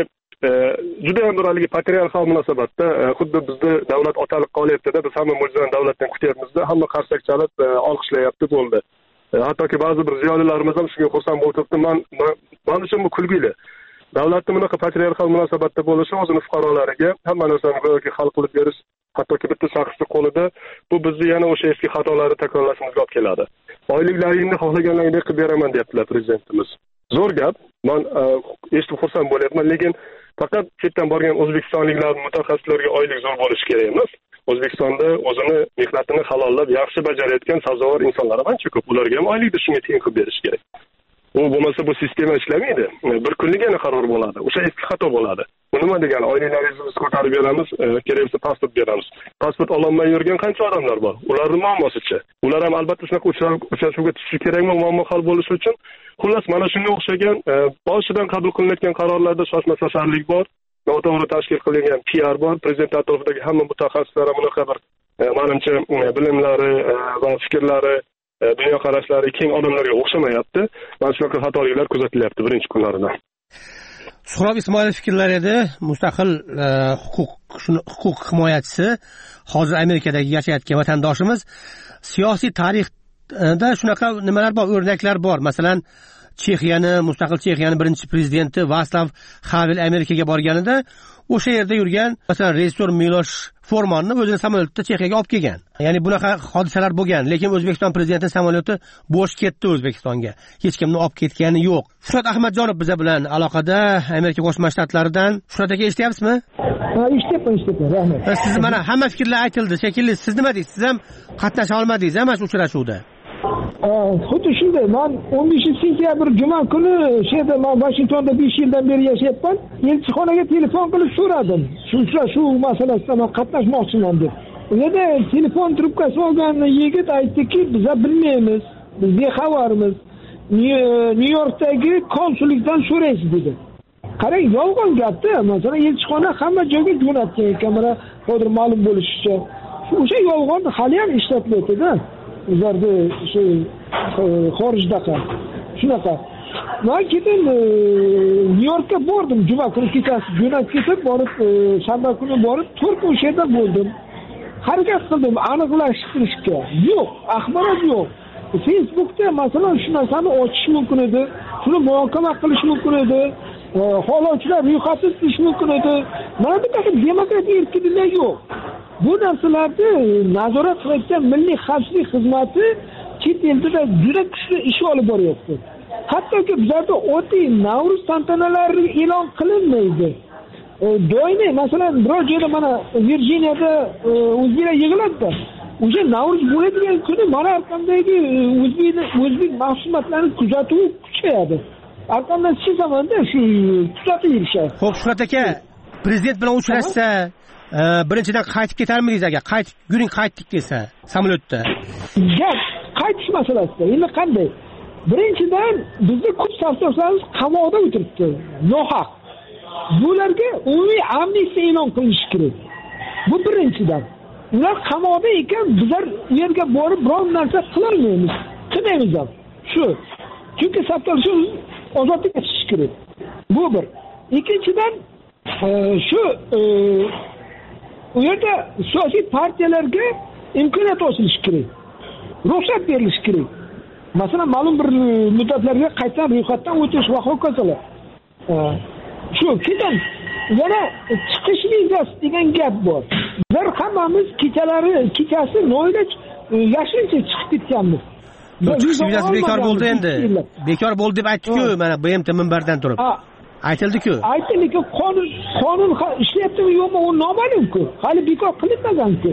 juda ham bir haligi patriarxal munosabatda xuddi bizni davlat otalik qolyapti-da, biz hamma mo'jizani davlatdan kutyapmiz-da, hamma qarsak chalib olqishlayapti bo'ldi. Hattoki ba'zi bir ziyolilarimiz ham shunga xursand bo'lib turibdi. Men men uchun bu kulgili. Davlatning bunaqa patriarxal munosabatda bo'lishi o'zini fuqarolariga hamma narsani go'yoki hal qilib berish, hattoki bitta shaxsning qo'lida, bu bizni yana o'sha eski xatolarni takrorlashimizga olib keladi. Oyliklaringni xohlaganlaringdek qilib beraman deyaptilar prezidentimiz. Zo'r gap. Men eshitib xursand bo'lyapman, lekin faqat chetdan borgan o'zbekistonliklar, mutaxassislarga oylik zo'r bo'lishi kerak emas. O'zbekistonda o'zini mehnatini halollab yaxshi bajarayotgan sabzavor insonlar ancha ko'p. Ularga ham oylikni shunga teng qilib berish kerak. U bo'lmasa bu sistema ishlamaydi. Bir kunligina qaror bo'ladi. O'sha eski xato bo'ladi. Bu nima degani? Oyliklaringizni biz ko'tarib beramiz, kerak bo'lsa pasport beramiz. Pasport ololmay yurgan qancha odamlar bor? Ularning muammosicha. Ular ham albatta shunaqa uchrashuvga tushishi kerakmi, muammo hal bo'lishi uchun? Xullas, mana shunga o'xshagan boshidan qabul qilinayotgan qarorlarda shoshma-shosharlik bor. Noto'g'ri tashkil qilingan P R bor. Prezident atrofidagi hamma mutaxassislar bunaqa bir menimcha bilimlari va fikrlari, dunyoqarashlari keng odamlarga o'xshamayapti. Mana shunaqa xatoliklar kuzatilyapti birinchi kunlardan.
Suhrob Ismoilov fikrlar edi, mustaqil huquq huquq himoyachisi, hozir Amerikadagi yashayotgan vatandoshimiz. Siyosiy tarixda shunaqa nimalar bor, o'rnaklar bor. Masalan, Chexiyani, mustaqil Chexiyani birinchi prezidenti Vaslav Havel Amerikaga borganida o'sha yerda yurgan, masalan, rejissor Milosh Formonni o'zini samolyotda Chexiyaga olib kelgan. Ya'ni bunaqa hodisalar bo'lgan, lekin O'zbekiston prezidenti samolyoti bo'sh ketdi O'zbekistonga. Hech kimni olib ketgani yo'q. Shuhrat Ahmadjonov biza bilan aloqada, Amerika Qo'shma Shtatlaridan. Shuhrat aka, eshityapsizmi?
Ha, eshityapman, eshityapman. Rahmat.
Siz mana hamma fikrlar aytildi. Shekilli, siz nima deysiz? Siz ham qatnasha olmadingiz, mana shu uchrashuvda.
Xuddi shunday. Men o'n beshinchi sentyabr juma kuni shu yerda, men Washingtonda besh yildan beri yashayapman. Elchixonaga telefon qilib so'radim. Shu uchrashuv masalasida men qatnashmoqchiman deb. U yerda telefon trubkasi olgan yigit aytdiki, biz bilmaymiz, biz bexabarmiz. Nyu-Yorkdagi konsullikdan so'raysiz dedi. Qarang, yolg'on gapda. Masalan, elchixona hamma joyga jo'natgan ekan, mana hozir ma'lum bo'lishicha. O'sha yolg'on hali ham ishlatilyapti-da. Ularda shu xorijdaqa shunaqa. Men ketin Nyu-Yorkka bordim, juma kuni kechasi jo'nab ketib, borib shanba kuni borib, to'rt o'sha yerda bo'ldim. Harakat qildim aniqlashtirishga. Yo'q, axborot yo'q. Facebookda masalan shu narsani ochish mumkin edi, shuni muhokama qilish mumkin edi, xohlovchilar ro'yxatga tuzish mumkin edi. Mana bunaqa demokratik erkinliklar yo'q. Bu narsalarni nazorat qilayotgan Milliy xavfsizlik xizmati chet elda juda kuchli ish olib boryapti. Hattoki bizlarda oddiy Navro'z tantanalari e'lon qilinmaydi. Doimiy masalan biror joyda mana Virjiniyada o'zbeklar yig'iladi. O'sha Navro'z bo'ladigan kuni mana Arqamdagi o'zbek o'zbek mahsulotlarini kuzatuv kuchayadi. Arqamdan shu zamonda shu kuzatib yurishadi.
Xo'p, Shuhrat aka, prezident bilan uchrashsa, birinchidan qaytib ketarmidingiz aka? Qaytib, yuring qaytdik desa samolyotda.
Gap qaytish masalasida. Endi qanday? Birinchidan bizni ko'p savdolarimiz qamoqda o'tiribdi, nohaq. Bularga umumiy amnistiya e'lon qilinishi kerak. Bu birinchidan. Ular qamoqda ekan, bizlar u yerga borib biror narsa qilolmaymiz. Qilmaymiz ham. Shu. Chunki savdolar ozodlikka chiqish kerak. Bu bir. Ikkinchidan shu u yerda siyosiy partiyalarga imkoniyat ochilishi kerak. Ruxsat berilishi kerak. masalan ma'lum bir muddatlarga qaytadan ro'yxatdan o'tish va hokazolar. Shu keyin yana chiqish vizasi degan gap bor. Bir hammamiz kechalari kechasi noiloj yashincha chiqib ketganmiz.
Chiqish vizasi bekor bo'ldi endi. Bekor bo'ldi deb aytdi-ku, mana B M T minbardan turib. Aytildi-ku.
Aytildi-ku, qonun qonun ishlayaptimi yo'qmi, u noma'lum-ku. Hali bekor qilinmagan-ku.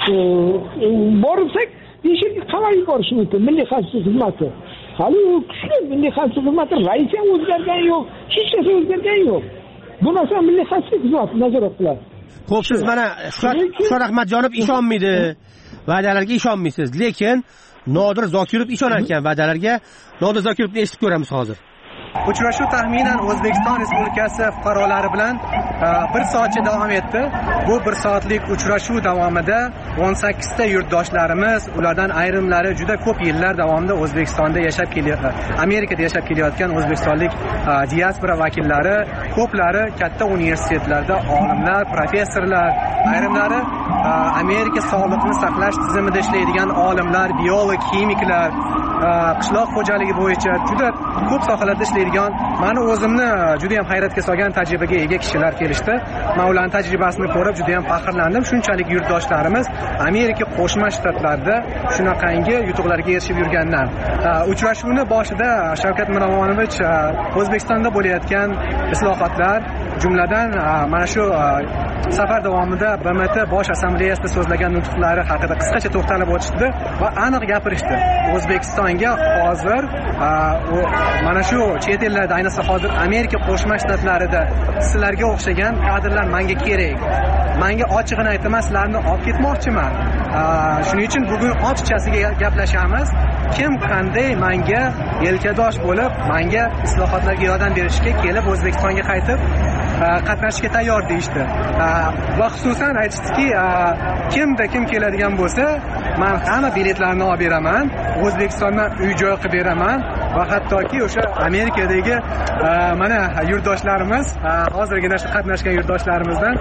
Borsak, besh yilga qamalib yuborish mumkin Milliy xavfsizlik xizmati. Hali u kuchli Milliy xavfsizlik xizmati raisi ham o'zgargan yo'q, hech narsa o'zgargan yo'q. Bu narsa Milliy xavfsizlik xizmati nazorat qiladi.
Xo'p, siz mana Shuhrat Ahmadjonov ishonmaydi, va'dalarga ishonmaysiz, lekin Nodir Zokirov ishonar ekan va'dalarga. Nodir Zokirovni eshitib ko'ramiz hozir.
Uchrashuv taxminan O'zbekiston Respublikasi fuqarolari bilan bir soatcha davom etdi. Bu bir soatlik uchrashuv davomida o'n sakkizta yurtdoshlarimiz, ulardan ayrimlari juda ko'p yillar davomida O'zbekistonda yashab kelayotgan, Amerikada yashab kelayotgan o'zbekistonlik diaspora vakillari, ko'plari katta universitetlarda olimlar, professorlar, ayrimlari Amerika sog'liqni saqlash tizimida ishlaydigan olimlar, biolog, kimiklar, qishloq xo'jaligi bo'yicha juda ko'p sohalarda ishlaydigan, meni o'zimni juda ham hayratga solgan tajribaga ega kishilar kelishdi. Men ularning tajribasini ko'rib juda ham faxrlandim. Shunchalik yurtdoshlarimiz Amerika Qo'shma Shtatlarida shunaqangi yutuqlarga erishib yurgandan. Uchrashuvni boshida Shavkat Miromonovich O'zbekistonda bo'layotgan islohotlar, jumladan mana shu safar davomida B M T bosh assambleyasida so'zlagan nutqlari haqida qisqacha to'xtalib o'tishdi va aniq gapirishdi. O'zbekistonga hozir mana shu chet ellarda, ayniqsa hozir Amerika Qo'shma Shtatlarida sizlarga o'xshagan kadrlar menga kerak. Menga ochig'ini aytaman, sizlarni olib ketmoqchiman. Shuning uchun bugun ochiqchasiga gaplashamiz. Kim qanday menga yelkadosh bo'lib, menga islohotlarga yordam berishga kelib O'zbekistonga qaytib qatnashishga tayyor deyishdi. Va xususan aytishdiki, kimda kim keladigan bo'lsa, men hamma biletlarni olib beraman, O'zbekistondan uy-joy qilib beraman va hattoki o'sha Amerikadagi mana yurtdoshlarimiz, hozirgina qatnashgan yurtdoshlarimizdan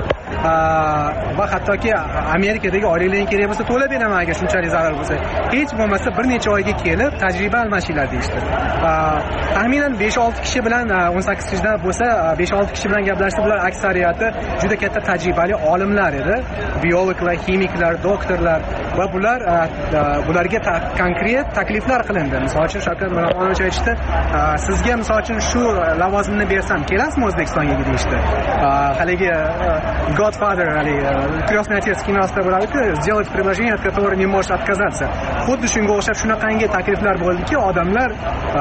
va hattoki Amerikadagi oilalarga kerak bo'lsa to'lab beraman agar shunchalik zarar bo'lsa. Hech bo'lmasa bir necha oyga kelib tajriba almashinglar deyishdi. Taxminan besh olti kishi bilan, o'n sakkiz kishidan bo'lsa besh olti kishi bilan gaplashdi. Bular aksariyati juda katta tajribali olimlar edi, biologlar, kimiklar, doktorlar va bular bularga konkret takliflar qilindi. Misol uchun Shavkat Miromonovich aytdi, sizga misol uchun shu lavozimni bersam kelasizmi O'zbekistonga deyishdi. Haligi Godfather, haligi Krestный отец kinosida bo'ladi-ku, сделать предложение, от которого не можешь отказаться. Xuddi shunga o'xshab shunaqangi takliflar bo'ldiki, odamlar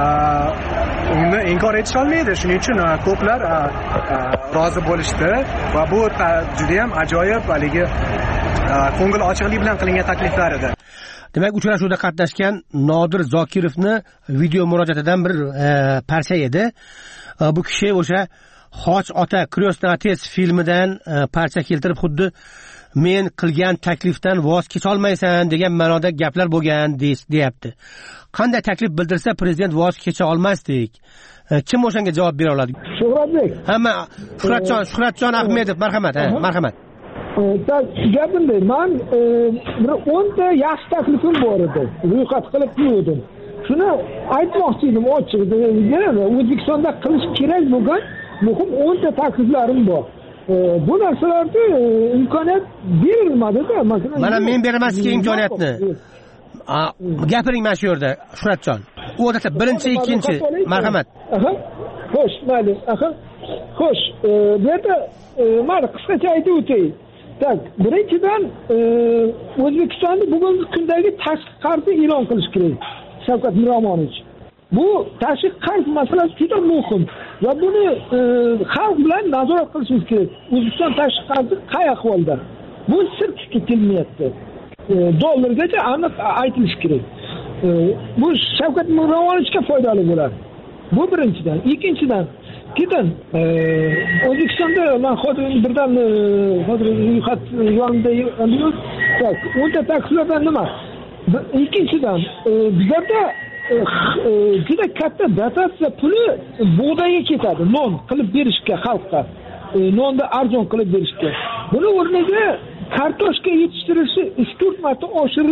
uni inkor etisha olmaydi. Shuning uchun ko'plar rozi bo'lishdi va bu juda ham ajoyib, haligi ko'ngil ochiqlik bilan qilingan takliflar edi.
Demak, uchrashuvda qatnashgan Nodir Zokirovni video murojaatidan bir parcha edi. Bu kishi o'sha Xoch ota Krestный отец filmidan parcha keltirib, xuddi men qilgan taklifdan voz kecha olmaysan degan ma'noda gaplar bo'lgan deyapti. Qanday taklif bildirsa prezident voz kecha olmasdik? Kim o'shanga javob bera oladi?
Shuhratbek.
Hamma Shuhratjon, Shuhratjon Ahmedov, marhamat, ha, marhamat.
Gapimda, men bir o'nta yaxshi taklifim bor edi. Ro'yxat qilib qo'ydim. Shuni aytmoqchi edim ochiq. O'zbekistonda qilish kerak bo'lgan muhim o'nta takliflarim bor. Bu narsalarda imkoniyat berilmadi-da, masalan.
Mana men bermaslikka imkoniyatni. Gapiring mana shu yerda, Shuhratjon. U odatda birinchi, ikkinchi, marhamat.
Aha. Xo'sh, mayli. Aha. Xo'sh, bu yerda mana qisqacha aytib o'tay. Tak, birinchidan O'zbekistonda bugungi kundagi tashqi qarzni e'lon qilish kerak. Shavkat Miromonovich. Bu tashqi qarz masalasi juda muhim va buni xalq bilan nazorat qilishimiz kerak. O'zbekiston tashqi qarzi qay ahvolda? Bu sir tutilmayapti. Dollargacha aniq aytilishi kerak. Bu Shavkat Miromonovichga foydali bo'ladi. Bu birinchidan. Ikkinchidan, keyin O'zbekistonda men hozir birdan hozir ro'yxat yonida yo'q. Tak, o'nta takliflardan nima? Ikkinchidan, bizda juda katta dotatsiya puli bug'doyga ketadi, non qilib berishga xalqqa, nonni arzon qilib berishga. Buni o'rniga kartoshka yetishtirilishi uch to'rt marta oshirilib,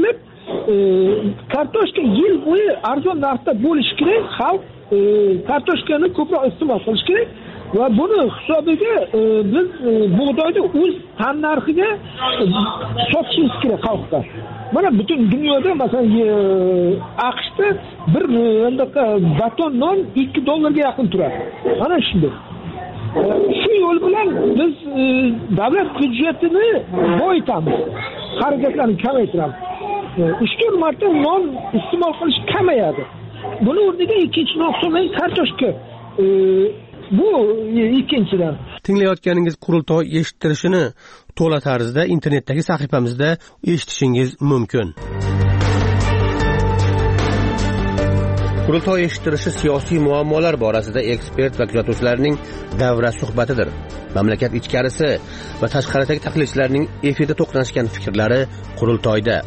kartoshka yil bo'yi arzon narxda bo'lishi kerak, xalq kartoshkani ko'proq iste'mol qilish kerak va buni hisobiga biz bug'doyni o'z tan narxiga sotishimiz kerak xalqqa. Mana butun dunyoda masalan AQShda bir bundaqa baton non ikki dollarga yaqin turadi. Mana shunday. Shu yo'l bilan biz davlat byudjetini boyitamiz, xarajatlarni kamaytiramiz. uch to'rt marta non iste'mol qilish kamayadi. Buni o'rniga ikkinchi naqshlangan kartoshka. Bu ikkinchidan.
Tinglayotganingiz qurultoy eshittirishini to'la tarzda internetdagi sahifamizda eshitishingiz mumkin. Qurultoy eshittirishi siyosiy muammolar borasida ekspert va kuzatuvchilarning davra suhbatidir. Mamlakat ichkarisi va tashqaridagi tahlilchilarning efirda to'qnashgan fikrlari qurultoyda.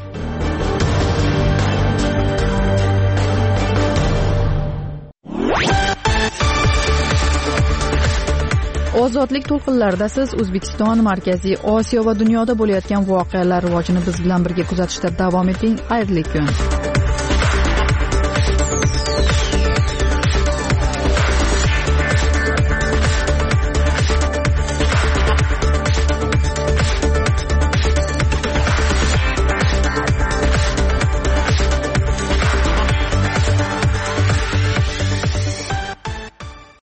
Ozodlik to'lqinlarida siz O'zbekiston, Markaziy Osiyo va dunyoda bo'layotgan voqealar rivojini biz bilan birga kuzatishda davom eting. Xayrli kun.